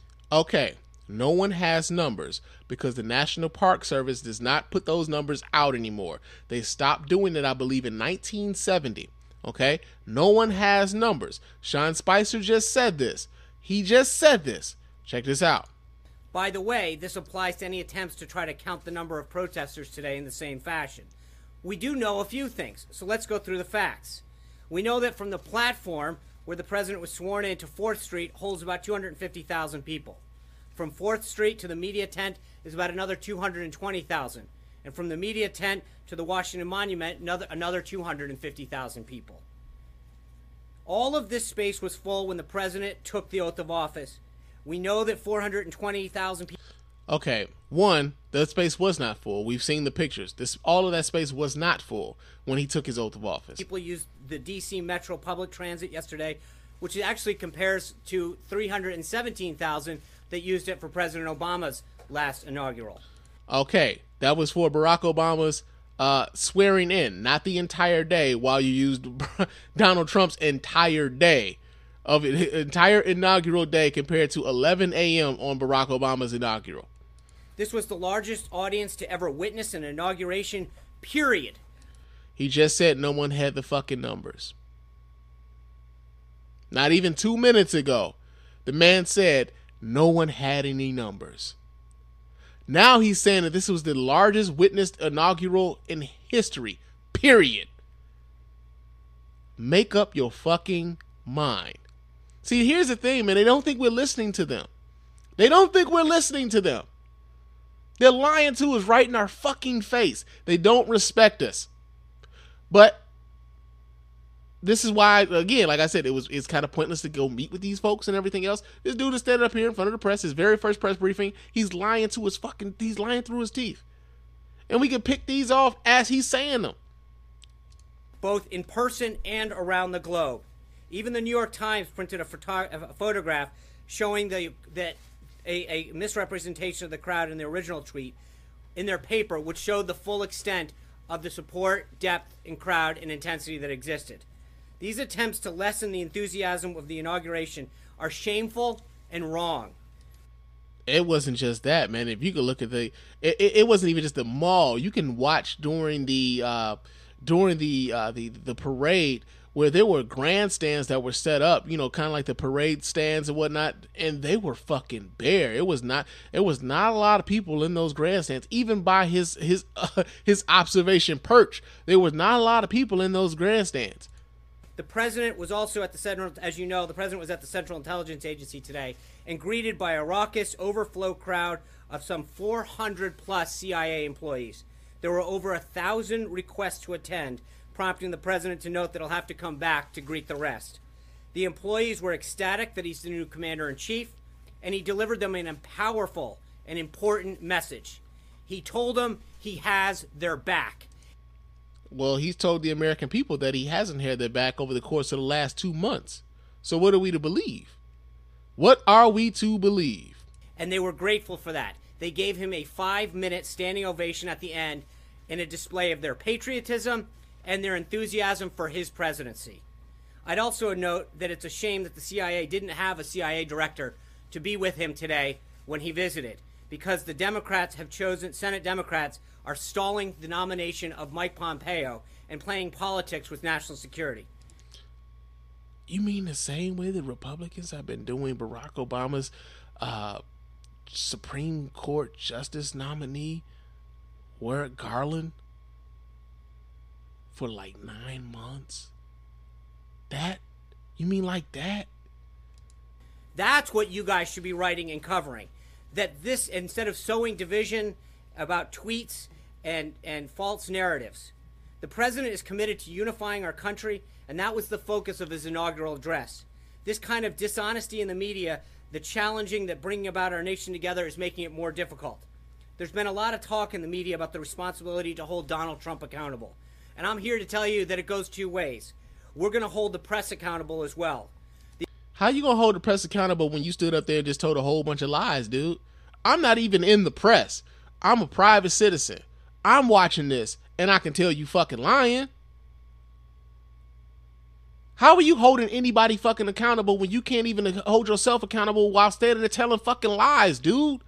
Okay, no one has numbers because the National Park Service does not put those numbers out anymore. They stopped doing it, I believe, in nineteen seventy. Okay, no one has numbers. Sean Spicer just said this. He just said this. Check this out. By the way, this applies to any attempts to try to count the number of protesters today in the same fashion. We do know a few things, so let's go through the facts. We know that from the platform where the president was sworn in to fourth Street holds about two hundred fifty thousand people. From fourth Street to the media tent is about another two hundred twenty thousand. And from the media tent to the Washington Monument, another, another two hundred fifty thousand people. All of this space was full when the president took the oath of office. We know that four hundred twenty thousand people... Okay, one, the space was not full. We've seen the pictures. This, all of that space was not full when he took his oath of office. People used the D C Metro public transit yesterday, which actually compares to three hundred seventeen thousand that used it for President Obama's last inaugural. Okay, that was for Barack Obama's uh, swearing in, not the entire day, while you used Donald Trump's entire day of it, entire inaugural day compared to eleven a.m. on Barack Obama's inaugural. This was the largest audience to ever witness an inauguration, period. He just said no one had the fucking numbers. Not even two minutes ago, the man said no one had any numbers. Now he's saying that this was the largest witnessed inaugural in history, period. Make up your fucking mind. See, here's the thing, man. They don't think we're listening to them. They don't think we're listening to them. They're lying to us right in our fucking face. They don't respect us. But this is why, again, like I said, it was it's kind of pointless to go meet with these folks and everything else. This dude is standing up here in front of the press, his very first press briefing. He's lying to his fucking, he's lying through his teeth. And we can pick these off as he's saying them. Both in person and around the globe. Even the New York Times printed a, photo- a photograph showing the, that a, a misrepresentation of the crowd in the original tweet in their paper, which showed the full extent of the support, depth, and crowd and intensity that existed. These attempts to lessen the enthusiasm of the inauguration are shameful and wrong. it wasn't just that, man. If you could look at the, it, it wasn't even just the mall. You can watch during the uh, during the uh, the the parade where there were grandstands that were set up, you know, kind of like the parade stands and whatnot, and they were fucking bare. It was not, it was not a lot of people in those grandstands, even by his his uh, his observation perch. There was not a lot of people in those grandstands. The president was also at the Central, as you know, the president was at the Central Intelligence Agency today and greeted by a raucous overflow crowd of some four hundred plus C I A employees. There were over a thousand requests to attend, prompting the president to note that he'll have to come back to greet the rest. The employees were ecstatic that he's the new commander-in-chief, and he delivered them a powerful and important message. He told them he has their back. Well, he's told the American people that he hasn't had their back over the course of the last two months. So what are we to believe? What are we to believe? And they were grateful for that. They gave him a five-minute standing ovation at the end in a display of their patriotism and their enthusiasm for his presidency. I'd also note that it's a shame that the C I A didn't have a C I A director to be with him today when he visited, because the Democrats have chosen, Senate Democrats are stalling the nomination of Mike Pompeo and playing politics with national security. You mean the same way the Republicans have been doing Barack Obama's uh, Supreme Court Justice nominee, Merrick Garland, for like nine months? That? You mean like that? That's what you guys should be writing and covering. That this, instead of sowing division about tweets and, and false narratives, the president is committed to unifying our country, and that was the focus of his inaugural address. This kind of dishonesty in the media, the challenging that bringing about our nation together, is making it more difficult. There's been a lot of talk in the media about the responsibility to hold Donald Trump accountable. And I'm here to tell you that it goes two ways. We're going to hold the press accountable as well. The- How you going to hold the press accountable when you stood up there and just told a whole bunch of lies, dude? I'm not even in the press. I'm a private citizen. I'm watching this, and I can tell you fucking lying. How are you holding anybody fucking accountable when you can't even hold yourself accountable while standing there telling fucking lies, dude?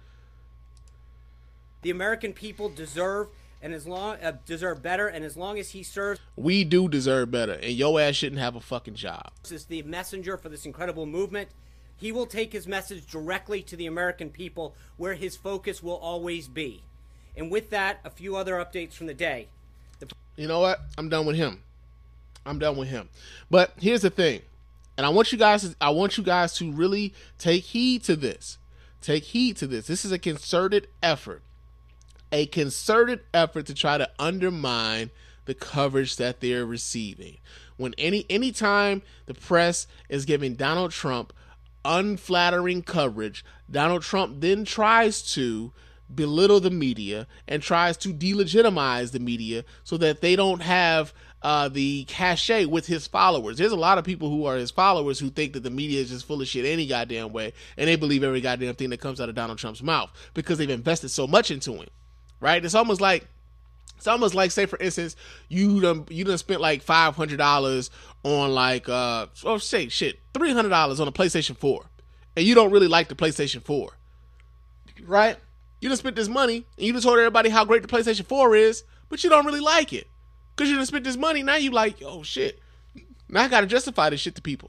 The American people deserve and as long uh, deserve better, and as long as he serves, we do deserve better, and your ass shouldn't have a fucking job. Is the messenger for this incredible movement. He will take his message directly to the American people, where his focus will always be. And with that, a few other updates from the day. The- you know what? I'm done with him. I'm done with him. But here's the thing, and I want you guys to, I want you guys to really take heed to this. Take heed to this. This is a concerted effort. A concerted effort to try to undermine the coverage that they're receiving. When any anytime the press is giving Donald Trump unflattering coverage, Donald Trump then tries to belittle the media and tries to delegitimize the media so that they don't have uh, the cachet with his followers. There's a lot of people who are his followers who think that the media is just full of shit any goddamn way, and they believe every goddamn thing that comes out of Donald Trump's mouth because they've invested so much into him. Right? It's almost like, it's almost like, say for instance, you done, you done spent like five hundred dollars on like, uh, oh say shit, three hundred dollars on a PlayStation four, and you don't really like the PlayStation four, right? You done spent this money, and you done told everybody how great the PlayStation four is, but you don't really like it, because you done spent this money, now you like, oh shit, now I gotta justify this shit to people.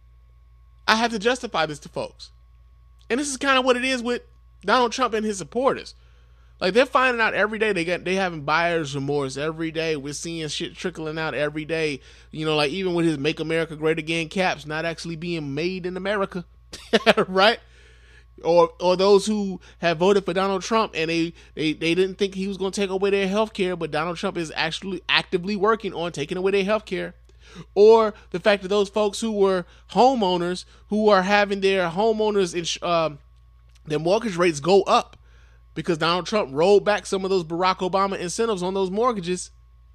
I have to justify this to folks. And this is kind of what it is with Donald Trump and his supporters. Like, they're finding out every day they got they having buyer's remorse every day. We're seeing shit trickling out every day. You know, like even with his Make America Great Again caps not actually being made in America, right? Or or those who have voted for Donald Trump and they, they, they didn't think he was going to take away their health care, but Donald Trump is actually actively working on taking away their health care. Or the fact that those folks who were homeowners who are having their homeowners ins- um, their mortgage rates go up, because Donald Trump rolled back some of those Barack Obama incentives on those mortgages,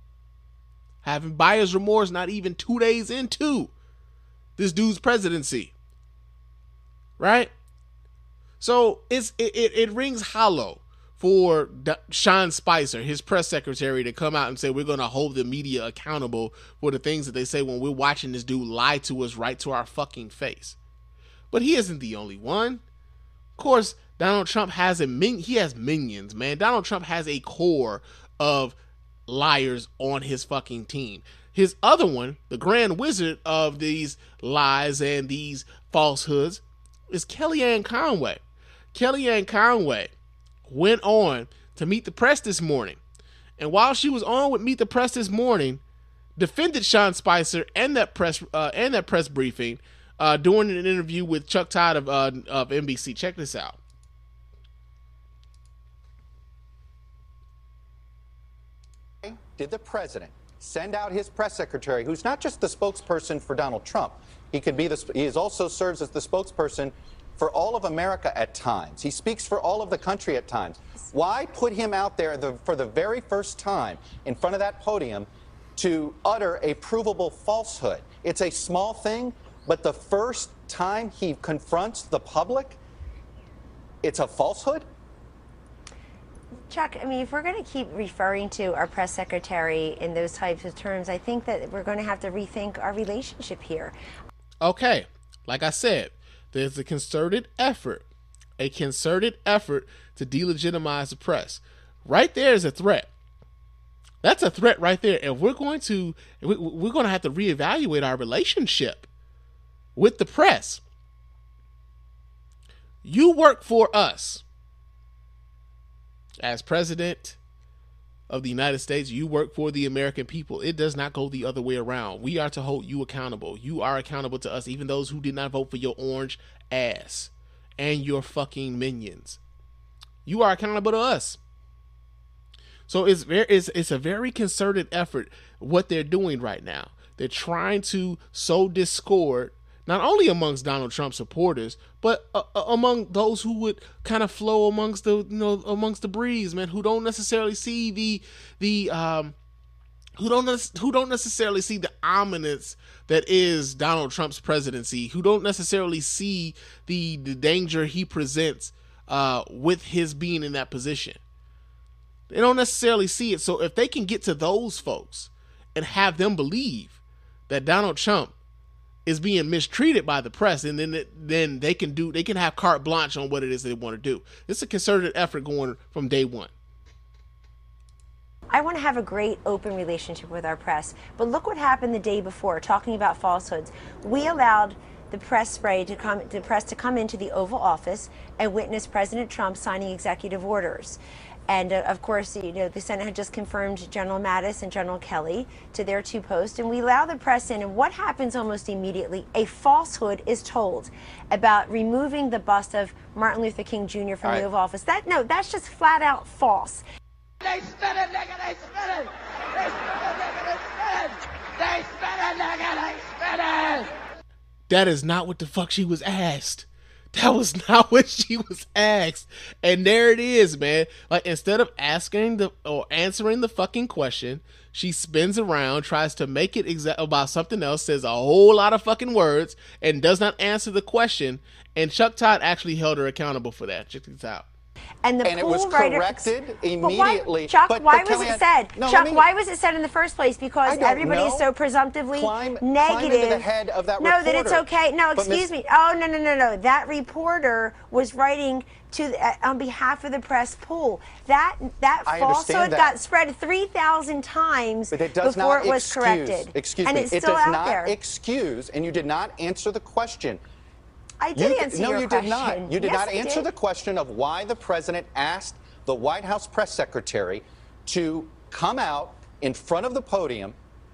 having buyer's remorse not even two days into this dude's presidency, right? So it's it, it, it rings hollow for D- Sean Spicer, his press secretary, to come out and say we're going to hold the media accountable for the things that they say when we're watching this dude lie to us right to our fucking face. But he isn't the only one. Of course, Donald Trump has a min- he has minions, man. Donald Trump has a core of liars on his fucking team. His other one, the grand wizard of these lies and these falsehoods, is Kellyanne Conway. Kellyanne Conway went on to Meet the Press this morning. And while she was on with Meet the Press this morning, defended Sean Spicer and that press uh, and that press briefing uh, during an interview with Chuck Todd of, uh, of N B C. Check this out. Did the president send out his press secretary, who's not just the spokesperson for Donald Trump, he could be the, he is also serves as the spokesperson for all of America at times. He speaks for all of the country at times. Why put him out there the, for the very first time in front of that podium to utter a provable falsehood? It's a small thing, but the first time he confronts the public, it's a falsehood? Chuck, I mean, if we're going to keep referring to our press secretary in those types of terms, I think that we're going to have to rethink our relationship here. Okay, like I said, there's a concerted effort, a concerted effort to delegitimize the press. Right there is a threat. That's a threat right there. And we're going to we're going to have to reevaluate our relationship with the press. You work for us. As president of the United States, you work for the American people. It does not go the other way around. We are to hold you accountable. You are accountable to us, even those who did not vote for your orange ass and your fucking minions. You are accountable to us. So it's very, it's, it's a very concerted effort what they're doing right now. They're trying to sow discord, not only amongst Donald Trump supporters, but uh, among those who would kind of flow amongst the, you know, amongst the breeze, man, who don't necessarily see the, the, um, who don't, who don't necessarily see the ominous that is Donald Trump's presidency, who don't necessarily see the, the danger he presents, uh, with his being in that position. They don't necessarily see it. So if they can get to those folks and have them believe that Donald Trump is being mistreated by the press, and then then they can do they can have carte blanche on what it is they want to do. It's a concerted effort going from day one. I want to have a great open relationship with our press, but look what happened the day before, talking about falsehoods. We allowed the press spray to come the press to come into the Oval Office and witness President Trump signing executive orders. And uh, of course, you know, the Senate had just confirmed General Mattis and General Kelly to their two posts, and we allow the press in, and what happens almost immediately? A falsehood is told about removing the bust of Martin Luther King Junior from the Oval Office. That no, that's just flat out false. They spit it, nigga, they spit it! They spit it, nigga, they spit it! They spit it, nigga, they spit it! That is not what the fuck she was asked. That was not what she was asked. And there it is, man. Like, instead of asking the or answering the fucking question, she spins around, tries to make it exa- about something else, says a whole lot of fucking words, and does not answer the question. And Chuck Todd actually held her accountable for that. Check this out. And the and it was writer, corrected immediately. immediately. But why, Chuck, but, why but was Kellyanne, it said? no, Chuck, me, why was it said in the first place? Because everybody know. is so presumptively climb, negative. Climb into the head of that no, reporter. that it's okay. No, But excuse Miz me. Oh, no, no, no, no. That reporter was writing to uh, on behalf of the press pool. That that I falsehood that. got spread three thousand times but it does before not it was excuse, corrected. Excuse and me. it's it still does out not there. excuse, and you did not answer the question. I did you, answer no, your you question. did not. You did yes, not I answer did. the question of why the president asked the White House press secretary to come out in front of the podium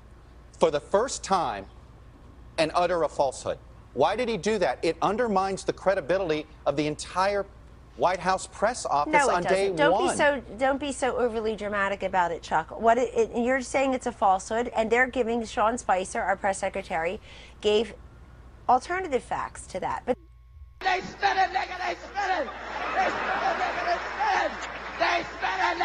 for the first time and utter a falsehood. Why did he do that? It undermines the credibility of the entire White House press office no, it on doesn't. day don't one. Be so, don't be so overly dramatic about it, Chuck. What it, it, you're saying it's a falsehood, and they're giving Sean Spicer, our press secretary, gave alternative facts to that. But they spit it, nigga, they spit it! They spit it, nigga, they spit it! They spit it,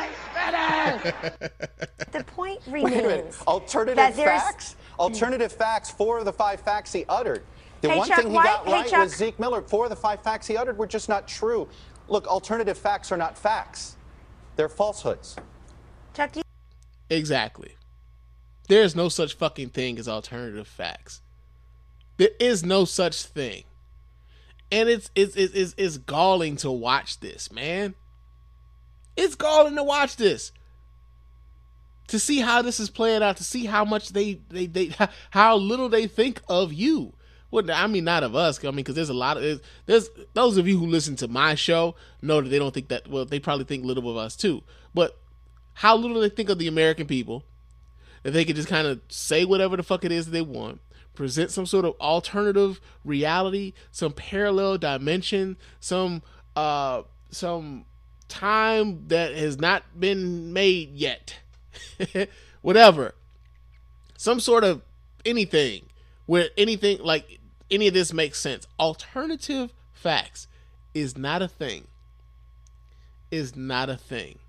nigga, they spit it! The point Wait a minute. remains Alternative that there's- facts? Alternative facts, four of the five facts he uttered. The Hey, one Chuck, thing he why- got hey, right Chuck. was Zeke Miller. Four of the five facts he uttered were just not true. Look, alternative facts are not facts. They're falsehoods. Chuck, do you Exactly. There's no such fucking thing as alternative facts. There is no such thing. And it's, it's, it's, it's, it's galling to watch this, man. It's galling to watch this. To see how this is playing out, to see how much they, they, they, how little they think of you. Well, I mean, not of us. I mean, because there's a lot of, there's, there's those of you who listen to my show know that they don't think that, well, they probably think little of us too. But how little they think of the American people, that they can just kind of say whatever the fuck it is that they want, present some sort of alternative reality, some parallel dimension, some, uh, some time that has not been made yet. Whatever. Some sort of anything where anything like any of this makes sense. Alternative facts is not a thing. Is not a thing.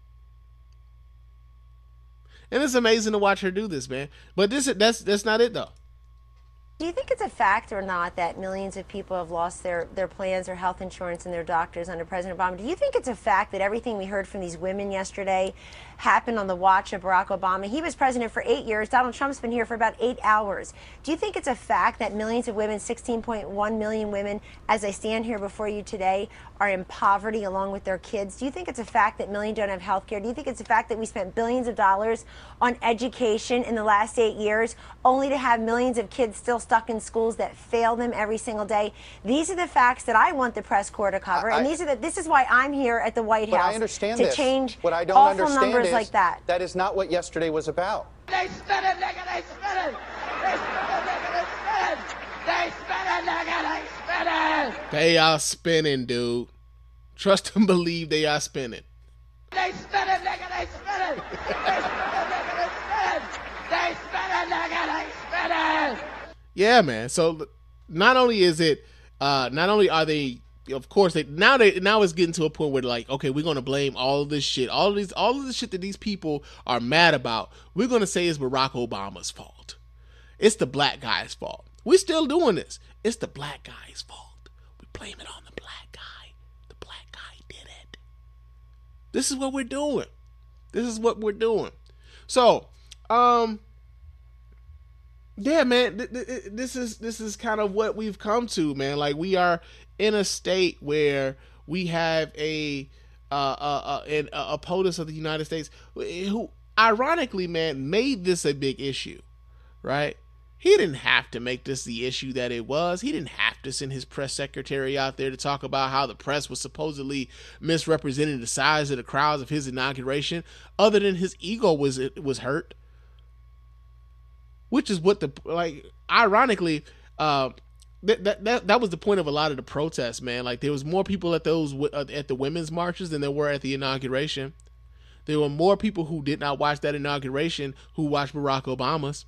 And it's amazing to watch her do this, man. But this that's that's not it though. Do you think it's a fact or not that millions of people have lost their, their plans or health insurance and their doctors under President Obama? Do you think it's a fact that everything we heard from these women yesterday happened on the watch of Barack Obama? He was president for eight years. Donald Trump's been here for about eight hours. Do you think it's a fact that millions of women, sixteen point one million women, as I stand here before you today, are in poverty along with their kids? Do you think it's a fact that millions don't have health care? Do you think it's a fact that we spent billions of dollars on education in the last eight years only to have millions of kids still stuck in schools that fail them every single day? These are the facts that I want the press corps to cover, I, and these are the, this is why I'm here at the White House I understand to this. change what I don't awful understand numbers is like that. That is not what yesterday was about. They spin it, nigga, they spin it. They spin it, nigga, they spin it. They spin it, nigga, they spin it. They are spinning, dude. Trust and believe they are spinning. They spin it, nigga, they spin it. They spin it, nigga, they spin it. They spin it, nigga, they spin it. Yeah, man. So not only is it, uh, not only are they, of course, they now they now it's getting to a point where like, okay, we're gonna blame all of this shit, all of these, all of the shit that these people are mad about. We're gonna say is Barack Obama's fault. It's the black guy's fault. We're still doing this. It's the black guy's fault. We blame it on the black guy. The black guy did it. This is what we're doing. This is what we're doing. So, um. Yeah, man, th- th- this is this is kind of what we've come to, man. Like, we are in a state where we have a uh, uh, uh, an, a POTUS of the United States who, ironically, man, made this a big issue, right? He didn't have to make this the issue that it was. He didn't have to send his press secretary out there to talk about how the press was supposedly misrepresenting the size of the crowds of his inauguration, other than his ego was was hurt. Which is what the, like, ironically, uh, that, that that that was the point of a lot of the protests, man. Like, there was more people at those at the women's marches than there were at the inauguration. There were more people who did not watch that inauguration who watched Barack Obama's.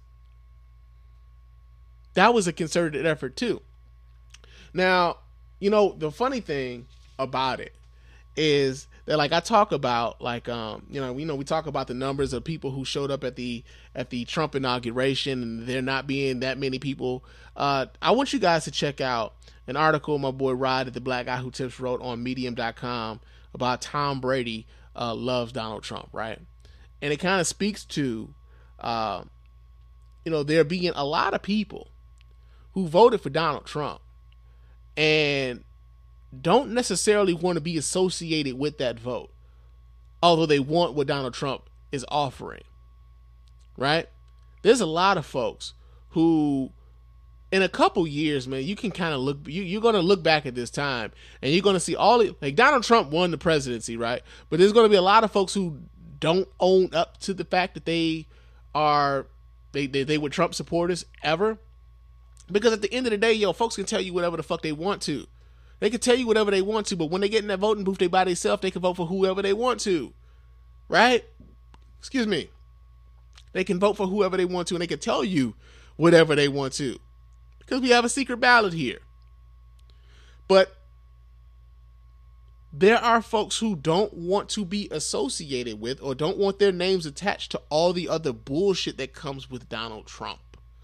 That was a concerted effort too. Now, you know, the funny thing about it is that, like, I talk about, like, um, you know, we know we talk about the numbers of people who showed up at the at the Trump inauguration, and there not being that many people. Uh, I want you guys to check out an article my boy Rod at the Black Guy Who Tips wrote on Medium dot com about Tom Brady uh, loves Donald Trump, right? And it kind of speaks to, uh, you know, there being a lot of people who voted for Donald Trump and don't necessarily want to be associated with that vote, although they want what Donald Trump is offering, right? There's a lot of folks who, in a couple years, man, you can kind of look, you, you're going to look back at this time and you're going to see all the, like, Donald Trump won the presidency, right? But there's going to be a lot of folks who don't own up to the fact that they are, they, they, they were Trump supporters ever. Because at the end of the day, yo, folks can tell you whatever the fuck they want to. They can tell you whatever they want to, but when they get in that voting booth, they by themselves, they can vote for whoever they want to, right? Excuse me. They can vote for whoever they want to, and they can tell you whatever they want to, because we have a secret ballot here. But there are folks who don't want to be associated with or don't want their names attached to all the other bullshit that comes with Donald Trump.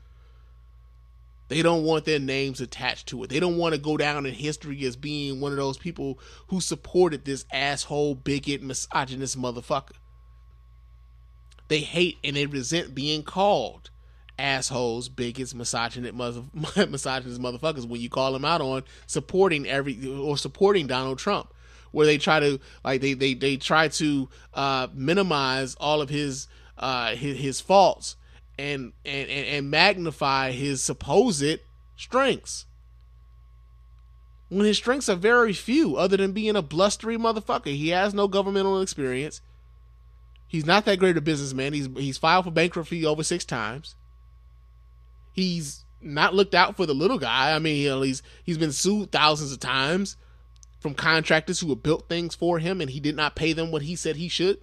They don't want their names attached to it. They don't want to go down in history as being one of those people who supported this asshole, bigot, misogynist motherfucker. They hate and they resent being called assholes, bigots, misogynist, mother, misogynist motherfuckers when you call them out on supporting every or supporting Donald Trump, where they try to like they they they try to uh, minimize all of his uh, his, his faults and, and and magnify his supposed strengths, when his strengths are very few, other than being a blustery motherfucker. He has no governmental experience. He's not that great a businessman. He's he's filed for bankruptcy over six times. He's not looked out for the little guy. I mean, you know, he's he's been sued thousands of times from contractors who have built things for him, and he did not pay them what he said he should.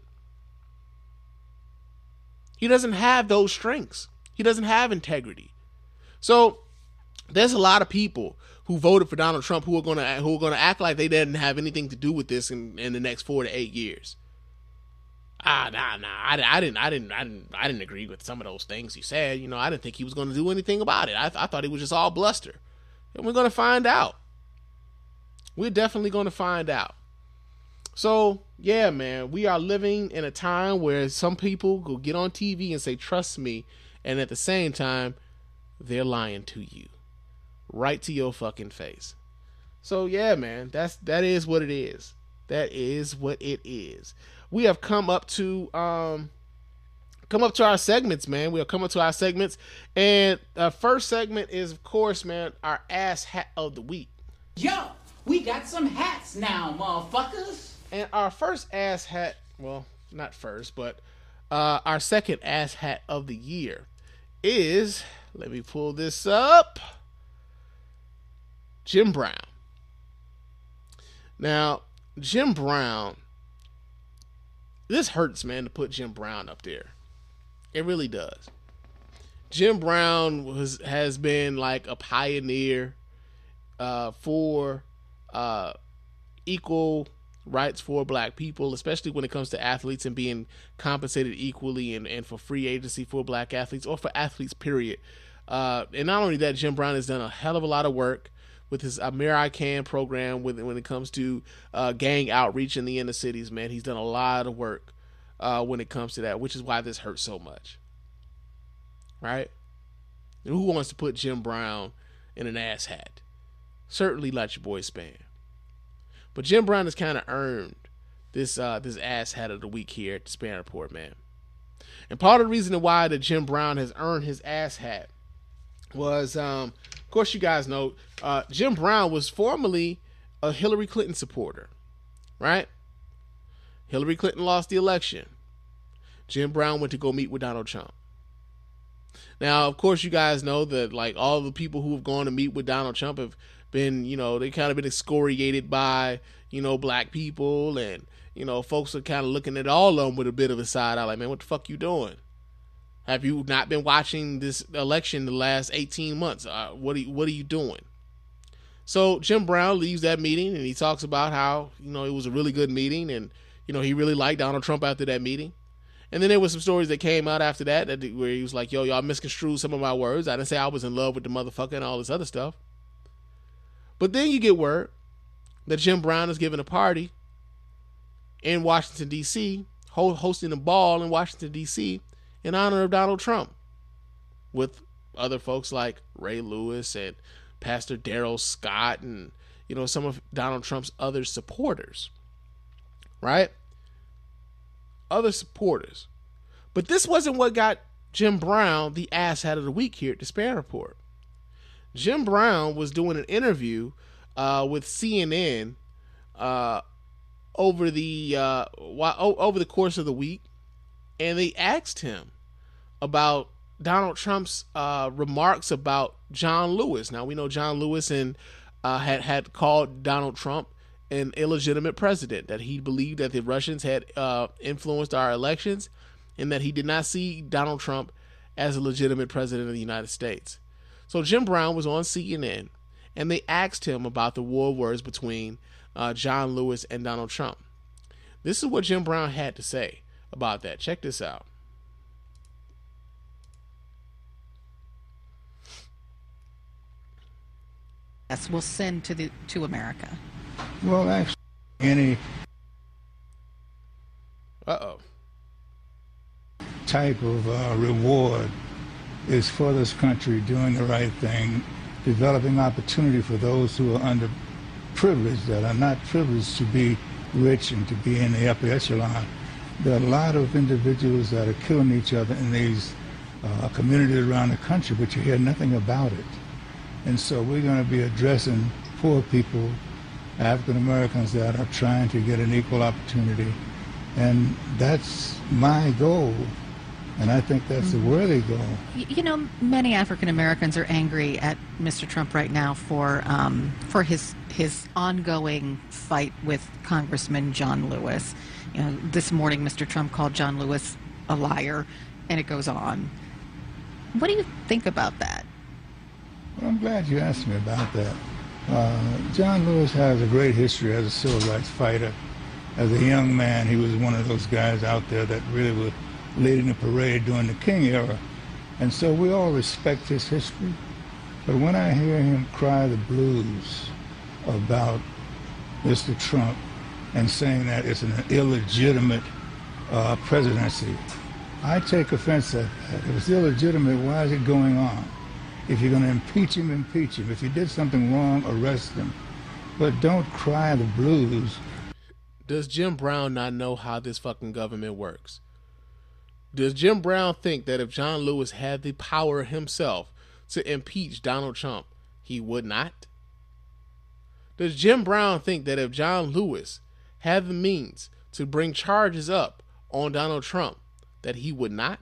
He doesn't have those strengths. He doesn't have integrity. So there's a lot of people who voted for Donald Trump who are gonna who are gonna act like they didn't have anything to do with this in, in the next four to eight years. Ah, nah, nah. I, I didn't, I didn't, I didn't, I didn't agree with some of those things he said. You know, I didn't think he was going to do anything about it. I, I thought it was just all bluster. And we're going to find out. We're definitely going to find out. So, yeah, man, we are living in a time where some people go get on T V and say, trust me. And at the same time, they're lying to you. Right to your fucking face. So, yeah, man, that's, that is what it is. That is what it is. We have come up to um, come up to our segments, man. We have come up to our segments, and our first segment is, of course, man, our ass hat of the week. Yo, we got some hats now, motherfuckers. And our first ass hat, well, not first, but uh, our second ass hat of the year is, let me pull this up, Jim Brown. Now, Jim Brown. This hurts, man, to put Jim Brown up there. It really does. Jim Brown was has been like a pioneer uh, for uh, equal rights for black people, especially when it comes to athletes and being compensated equally, and, and for free agency for black athletes, or for athletes, period. Uh, and not only that, Jim Brown has done a hell of a lot of work with his Amir I Can program with, when it comes to uh, gang outreach in the inner cities, man. He's done a lot of work uh, when it comes to that, which is why this hurts so much. Right? And who wants to put Jim Brown in an ass hat? Certainly let your boy Span. But Jim Brown has kind of earned this uh, this ass hat of the week here at the Span Report, man. And part of the reason why that Jim Brown has earned his ass hat was... Um, Of course, you guys know uh, Jim Brown was formerly a Hillary Clinton supporter, right? Hillary Clinton lost the election. Jim Brown went to go meet with Donald Trump. Now, of course, you guys know that like all the people who have gone to meet with Donald Trump have been, you know, they kind of been excoriated by, you know, black people, and, you know, folks are kind of looking at all of them with a bit of a side eye, like, man, what the fuck you doing? Have you not been watching this election the last eighteen months? Uh, what are you, what are you doing? So Jim Brown leaves that meeting, and he talks about how, you know, it was a really good meeting, and, you know, he really liked Donald Trump after that meeting. And then there were some stories that came out after that, that where he was like, yo, y'all misconstrued some of my words. I didn't say I was in love with the motherfucker and all this other stuff. But then you get word that Jim Brown is giving a party in Washington, D C, hosting a ball in Washington, D C, in honor of Donald Trump, with other folks like Ray Lewis and Pastor Darrell Scott and, you know, some of Donald Trump's other supporters, right? Other supporters. But this wasn't what got Jim Brown the ass hat of the week here at the Span Report. Jim Brown was doing an interview uh, with C N N uh, over the uh, over the course of the week, and they asked him about Donald Trump's uh, remarks about John Lewis. Now, we know John Lewis and uh, had, had called Donald Trump an illegitimate president, that he believed that the Russians had uh, influenced our elections, and that he did not see Donald Trump as a legitimate president of the United States. So Jim Brown was on C N N, and they asked him about the war of words between uh, John Lewis and Donald Trump. This is what Jim Brown had to say about that. Check this out. Yes, will send to the to America. Well, actually, any Uh-oh. type of uh, reward is for this country doing the right thing, developing opportunity for those who are underprivileged, that are not privileged to be rich and to be in the upper echelon. There are a lot of individuals that are killing each other in these uh, communities around the country, but you hear nothing about it. And so we're going to be addressing poor people, African Americans that are trying to get an equal opportunity. And that's my goal. And I think that's a worthy goal. You know, many African Americans are angry at Mister Trump right now for um, for his his ongoing fight with Congressman John Lewis. You know, this morning Mister Trump called John Lewis a liar, and it goes on. What do you think about that? Well, I'm glad you asked me about that. Uh, John Lewis has a great history as a civil rights fighter. As a young man, he was one of those guys out there that really was leading the parade during the King era. And so we all respect his history. But when I hear him cry the blues about Mister Trump and saying that it's an illegitimate uh, presidency, I take offense at that. If it's illegitimate, why is it going on? If you're going to impeach him, impeach him. If he did something wrong, arrest him. But don't cry the blues. Does Jim Brown not know how this fucking government works? Does Jim Brown think that if John Lewis had the power himself to impeach Donald Trump, he would not? Does Jim Brown think that if John Lewis had the means to bring charges up on Donald Trump, that he would not?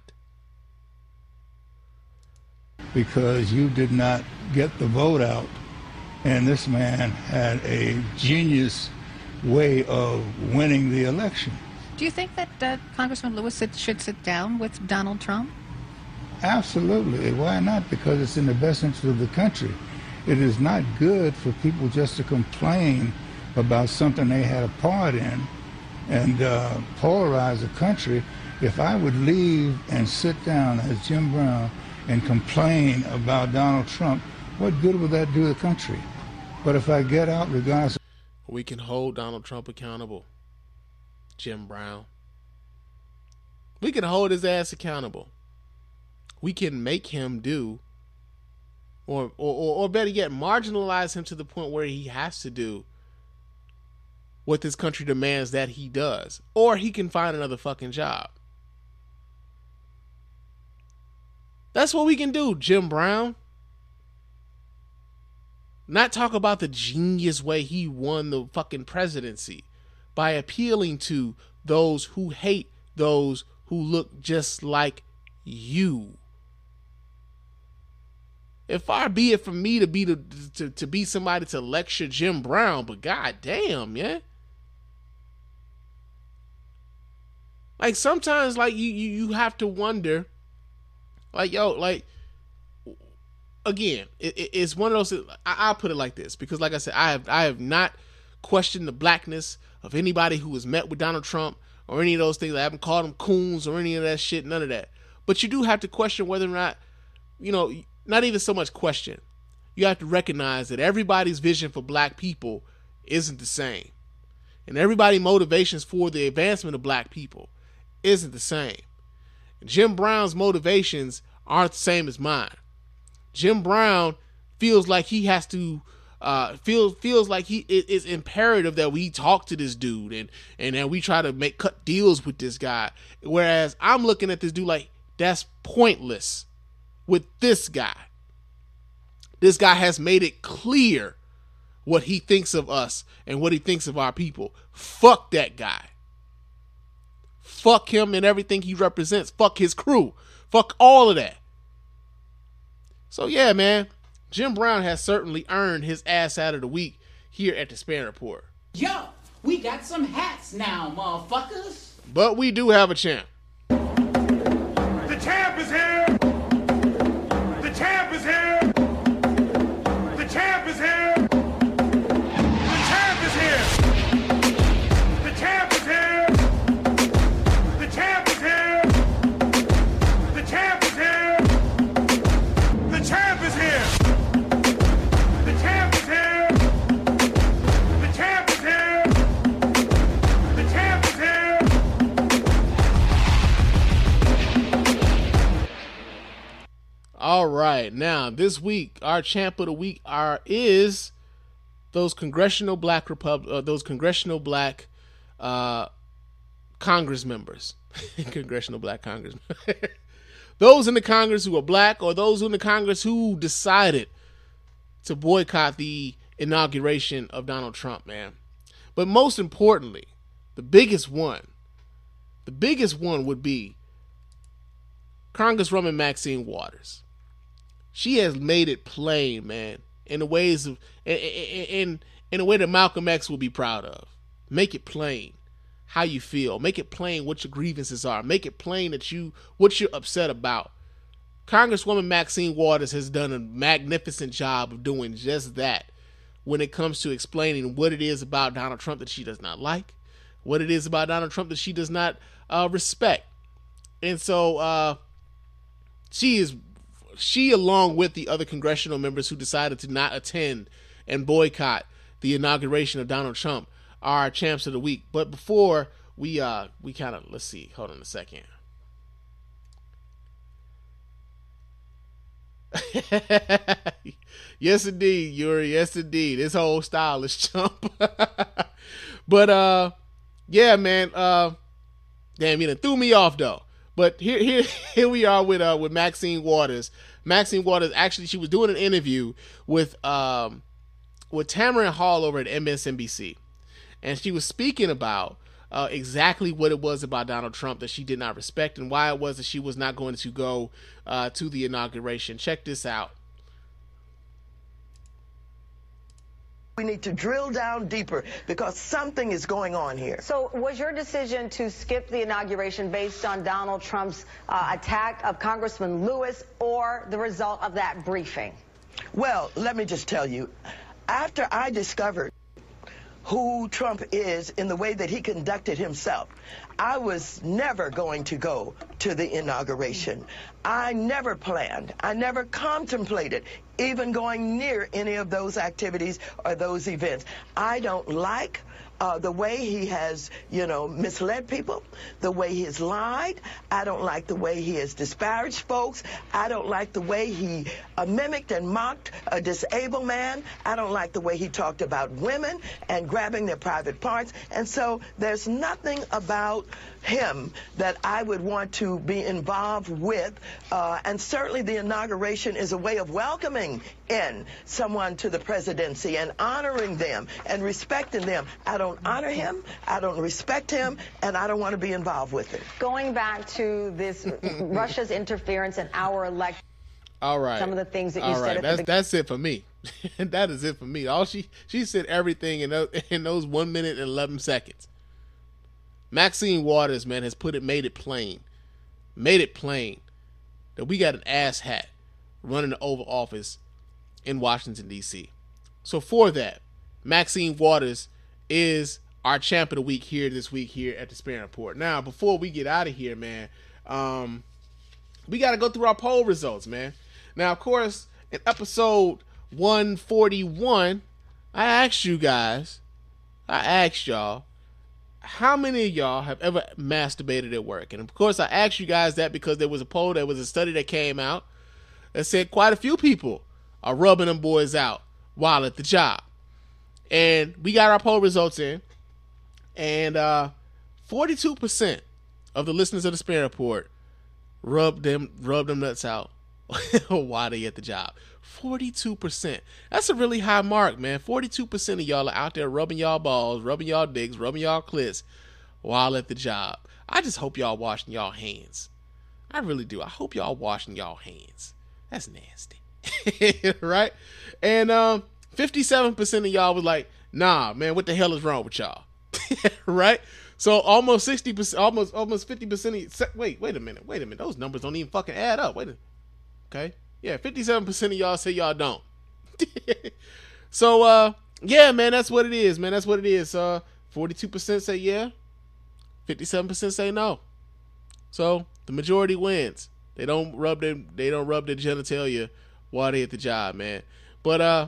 Because you did not get the vote out, and this man had a genius way of winning the election. Do you think that uh, Congressman Lewis should sit down with Donald Trump? Absolutely. Why not? Because it's in the best interest of the country. It is not good for people just to complain about something they had a part in and uh, polarize the country. If I would leave and sit down as Jim Brown and complain about Donald Trump, what good would that do the country? But if I get out, regardless... We can hold Donald Trump accountable. Jim Brown. We can hold his ass accountable. We can make him do, or, or, or better yet, marginalize him to the point where he has to do what this country demands that he does. Or he can find another fucking job. That's what we can do, Jim Brown. Not talk about the genius way he won the fucking presidency by appealing to those who hate those who look just like you. If far be it from me to be the, to, to be somebody to lecture Jim Brown, but god damn, yeah. Like sometimes like you you, you have to wonder, like yo, like again, it, it, it's one of those. I, I'll put it like this, because, like I said, I have I have not questioned the blackness of anybody who has met with Donald Trump or any of those things. I haven't called them coons or any of that shit. None of that. But you do have to question whether or not, you know, not even so much question. You have to recognize that everybody's vision for black people isn't the same, and everybody's motivations for the advancement of black people isn't the same. And Jim Brown's motivations aren't the same as mine. Jim Brown feels like he has to, uh, feels feels like he it, it's imperative that we talk to this dude and and then we try to make cut deals with this guy. Whereas I'm looking at this dude like that's pointless. With this guy, this guy has made it clear what he thinks of us and what he thinks of our people. Fuck that guy. Fuck him and everything he represents. Fuck his crew. Fuck all of that. So yeah, man, Jim Brown has certainly earned his ass out of the week here at the Span Report. Yo, we got some hats now, motherfuckers. But we do have a champ. The champ is here. The champ is here. The champ is here. The champ is here. The champ is here. The champ is here. The champ is here. The champ is here. The champ is here. The champ is here. The champ is here. All right. Now, this week, our champ of the week are is those congressional black Repub- uh, those congressional black uh, Congress members. Congressional black Congress. Those in the Congress who are black, or those in the Congress who decided to boycott the inauguration of Donald Trump, man. But most importantly, the biggest one, the biggest one would be Congresswoman Maxine Waters. She has made it plain, man, in the ways of in in, in a way that Malcolm X will be proud of. Make it plain how you feel. Make it plain what your grievances are. Make it plain that you what you're upset about. Congresswoman Maxine Waters has done a magnificent job of doing just that when it comes to explaining what it is about Donald Trump that she does not like, what it is about Donald Trump that she does not uh, respect. And so uh, she is, she along with the other congressional members who decided to not attend and boycott the inauguration of Donald Trump are our champs of the week. But before we uh we kind of, let's see, hold on a second. Yes indeed, Yuri, yes indeed. This whole style is chump. But uh yeah, man, uh damn, you done threw me off though. But here here here we are with uh with Maxine Waters. Maxine Waters, actually, she was doing an interview with um with Tamron Hall over at M S N B C. And she was speaking about uh, exactly what it was about Donald Trump that she did not respect and why it was that she was not going to go uh, to the inauguration. Check this out. We need to drill down deeper because something is going on here. So was your decision to skip the inauguration based on Donald Trump's uh, attack of Congressman Lewis or the result of that briefing? Well, let me just tell you, after I discovered who Trump is in the way that he conducted himself, I was never going to go to the inauguration. I never planned, I never contemplated even going near any of those activities or those events. I don't like Uh, the way he has, you know, misled people, the way he has lied. I don't like the way he has disparaged folks. I don't like the way he uh, mimicked and mocked a disabled man. I don't like the way he talked about women and grabbing their private parts. And so there's nothing about him that I would want to be involved with. Uh, and certainly the inauguration is a way of welcoming in someone to the presidency and honoring them and respecting them. I don't honor him, I don't respect him, and I don't want to be involved with it. Going back to this Russia's interference in our election. All right. Some of the things that you All said right. at that's, the that's it for me. That is it for me. All she she said everything in those, in those one minute and eleven seconds. Maxine Waters, man, has put it, made it plain, made it plain that we got an asshat running the Oval Office in Washington, D C. So for that, Maxine Waters is our champ of the week here this week here at the Spin Report. Now, before we get out of here, man, um, we got to go through our poll results, man. Now, of course, in episode one forty-one, I asked you guys, I asked y'all, how many of y'all have ever masturbated at work? And of course, I asked you guys that because there was a poll, there was a study that came out that said quite a few people are rubbing them boys out while at the job. And we got our poll results in, and uh, forty-two percent of the listeners of the Spin Report rubbed them, rubbed them nuts out while they at the job. forty-two percent. That's a really high mark, man. forty-two percent of y'all are out there rubbing y'all balls, rubbing y'all dicks, rubbing y'all clits while at the job. I just hope y'all washing y'all hands. I really do. I hope y'all washing y'all hands. That's nasty. Right? And um, fifty-seven percent of y'all was like, nah, man, what the hell is wrong with y'all? Right? So almost sixty percent, almost almost fifty percent of you, wait, wait a minute, wait a minute. Those numbers don't even fucking add up. Wait a Okay? Yeah, fifty-seven percent of y'all say y'all don't. So, uh, yeah, man, that's what it is, man. That's what it is. Uh, forty-two percent say yeah. fifty-seven percent say no. So, the majority wins. They don't rub their, they don't rub their genitalia while they at the job, man. But, uh,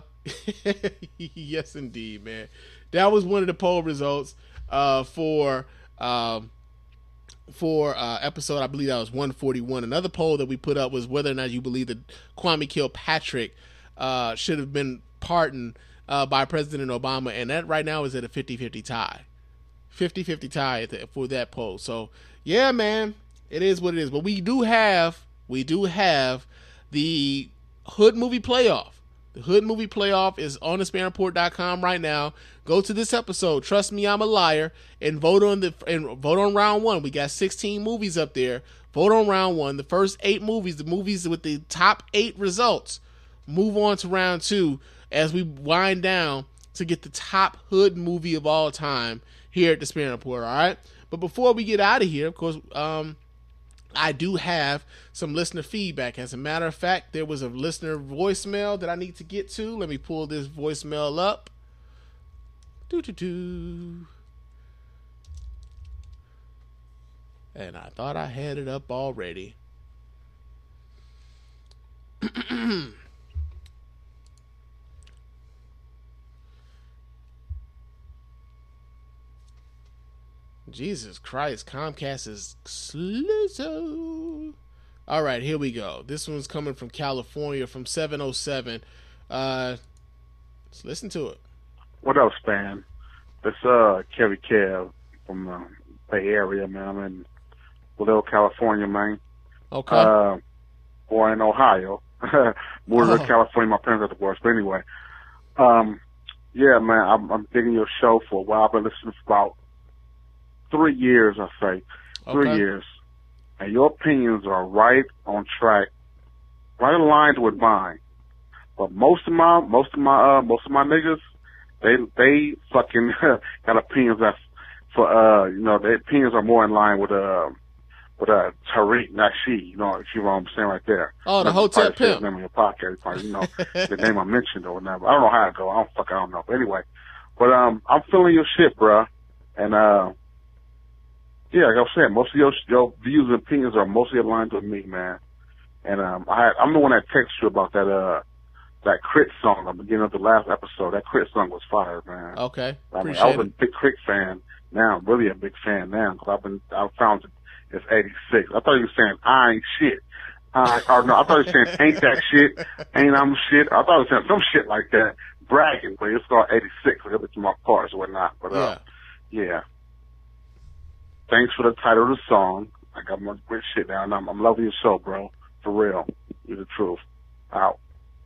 yes, indeed, man. That was one of the poll results, uh, for, um, for uh, episode, I believe that was one forty-one. Another poll that we put up was whether or not you believe that Kwame Kilpatrick uh, should have been pardoned uh, by President Obama, and that right now is at a fifty-fifty tie. fifty-fifty tie at the, for that poll. So, yeah, man, it is what it is. But we do have, we do have the Hood Movie Playoff. The Hood Movie Playoff is on the spam report dot com right now. Go to this episode, Trust Me, I'm a Liar, and vote on the and vote on round one. We got sixteen movies up there. Vote on round one. The first eight movies, the movies with the top eight results, move on to round two as we wind down to get the top hood movie of all time here at the Spam Report, all right? But before we get out of here, of course, um, I do have some listener feedback. As a matter of fact, there was a listener voicemail that I need to get to. Let me pull this voicemail up. Doo-doo-doo. And I thought I had it up already. Jesus Christ, Comcast is slow. All right, here we go. This one's coming from California, from seven oh seven. Uh, let's listen to it. What else, Span? It's uh, Kerry Kev from the Bay Area, man. I'm in Vallejo, California, man. Okay. Uh, or in Ohio. Moved Oh. to California, my parents are divorced. But anyway, um, yeah, man, I'm, I'm digging your show for a while. I've been listening for about three years, I say. Three Okay. years. And your opinions are right on track, right aligned with mine. But most of my, most of my, uh, most of my niggas, they, they fucking got opinions that, for, uh, you know, their opinions are more in line with, uh, with, uh, Tariq Nasheed, you know, if you know what I'm saying right there. Oh, the That's Hotel probably said Pimp. his name on your podcast, probably, you know, the name I mentioned or whatever. I don't know how it go. I don't fuck, I don't know. But anyway, but, um, I'm feeling your shit, bruh. And, uh, yeah, like I was saying, most of your, your views and opinions are mostly aligned with me, man. And, um, I, I'm the one that texted you about that, uh, that Crit song at the beginning of the last episode. That Crit song was fire, man. Okay, I, mean, appreciate I was a it. big Crit fan. Now I'm really a big fan now because I've been, I found it, it's eighty-six. I thought you were saying, I ain't shit. Uh, or no, I thought you were saying, ain't that shit? Ain't I'm shit? I thought you were saying some shit like that. Bragging, but it's called eighty-six. Like, it's my parts or whatnot. But, uh, yeah. Thanks for the title of the song. I got my great shit down. I'm, I'm loving your show, bro. For real. You're the truth. Out.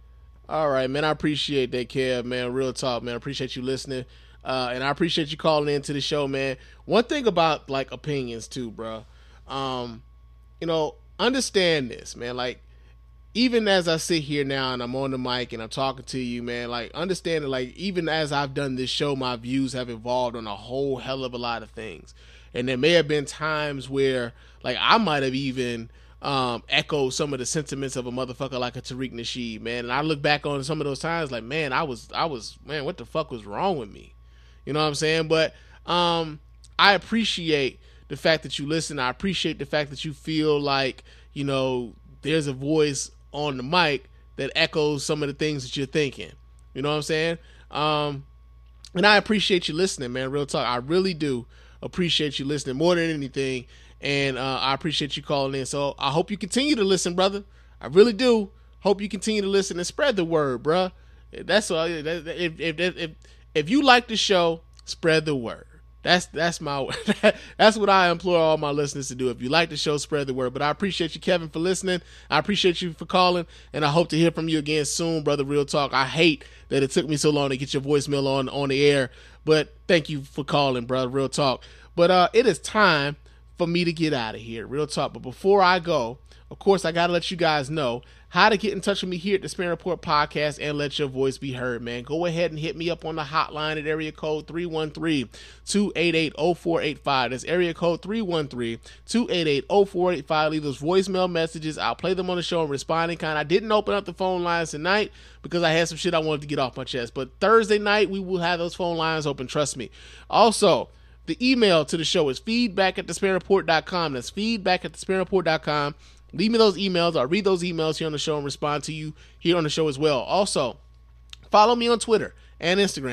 All right, man. I appreciate that, Kev, man. Real talk, man. I appreciate you listening. Uh, and I appreciate you calling into the show, man. One thing about, like, opinions, too, bro. Um, you know, understand this, man. Like, even as I sit here now and I'm on the mic and I'm talking to you, man, like, understand that, like, even as I've done this show, my views have evolved on a whole hell of a lot of things. And there may have been times where, like, I might have even um, echoed some of the sentiments of a motherfucker like a Tariq Nasheed, man. And I look back on some of those times like, man, I was, I was, man, what the fuck was wrong with me? You know what I'm saying? But um, I appreciate the fact that you listen. I appreciate the fact that you feel like, you know, there's a voice on the mic that echoes some of the things that you're thinking. You know what I'm saying? Um, and I appreciate you listening, man. Real talk. I really do appreciate you listening more than anything. And uh, I appreciate you calling in. So I hope you continue to listen, brother. I really do. Hope you continue to listen and spread the word, bruh. That's all. If, if, if, if you like the show, spread the word. That's that's my that's what I implore all my listeners to do. If you like the show, spread the word. But I appreciate you, Kevin, for listening. I appreciate you for calling, and I hope to hear from you again soon, brother. Real talk. I hate that it took me so long to get your voicemail on on the air, but thank you for calling, brother. Real talk. But uh, it is time for me to get out of here. Real talk. But before I go, of course, I gotta let you guys know how to get in touch with me here at the Spam Report Podcast and let your voice be heard, man. Go ahead and hit me up on the hotline at area code three one three, two eight eight, zero four eight five. That's area code three one three, two eight eight, zero four eight five. Leave those voicemail messages. I'll play them on the show and respond in kind. I didn't open up the phone lines tonight because I had some shit I wanted to get off my chest. But Thursday night, we will have those phone lines open. Trust me. Also, the email to the show is feedback at the spam report dot com. That's feedback at the spam report dot com. Leave me those emails. I'll read those emails here on the show and respond to you here on the show as well. Also, follow me on Twitter and Instagram.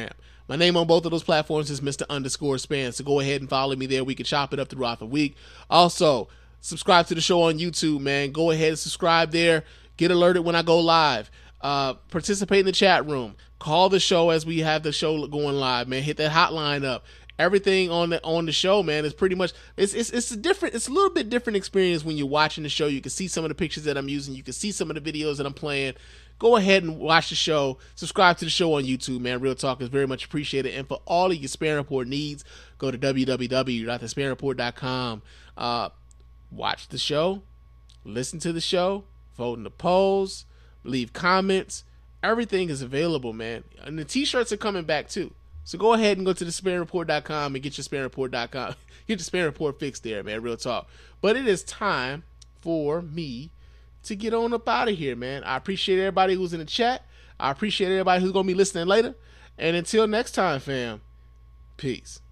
My name on both of those platforms is Mister Underscore Span. So go ahead and follow me there. We can chop it up throughout the week. Also, subscribe to the show on YouTube, man. Go ahead and subscribe there. Get alerted when I go live. Uh, participate in the chat room. Call the show as we have the show going live, man. Hit that hotline up. Everything on the on the show, man, is pretty much it's it's it's a different it's a little bit different experience when you're watching the show. You can see some of the pictures that I'm using. You can see some of the videos that I'm playing. Go ahead and watch the show. Subscribe to the show on YouTube, man. Real talk is very much appreciated. And for all of your Span Report needs, go to w w w dot the span report dot com. Uh, watch the show, listen to the show, vote in the polls, leave comments. Everything is available, man. And the t-shirts are coming back too. So go ahead and go to the span report dot com and get your span report dot com. Get your Span Report fixed there, man. Real talk. But it is time for me to get on up out of here, man. I appreciate everybody who's in the chat. I appreciate everybody who's going to be listening later. And until next time, fam, peace.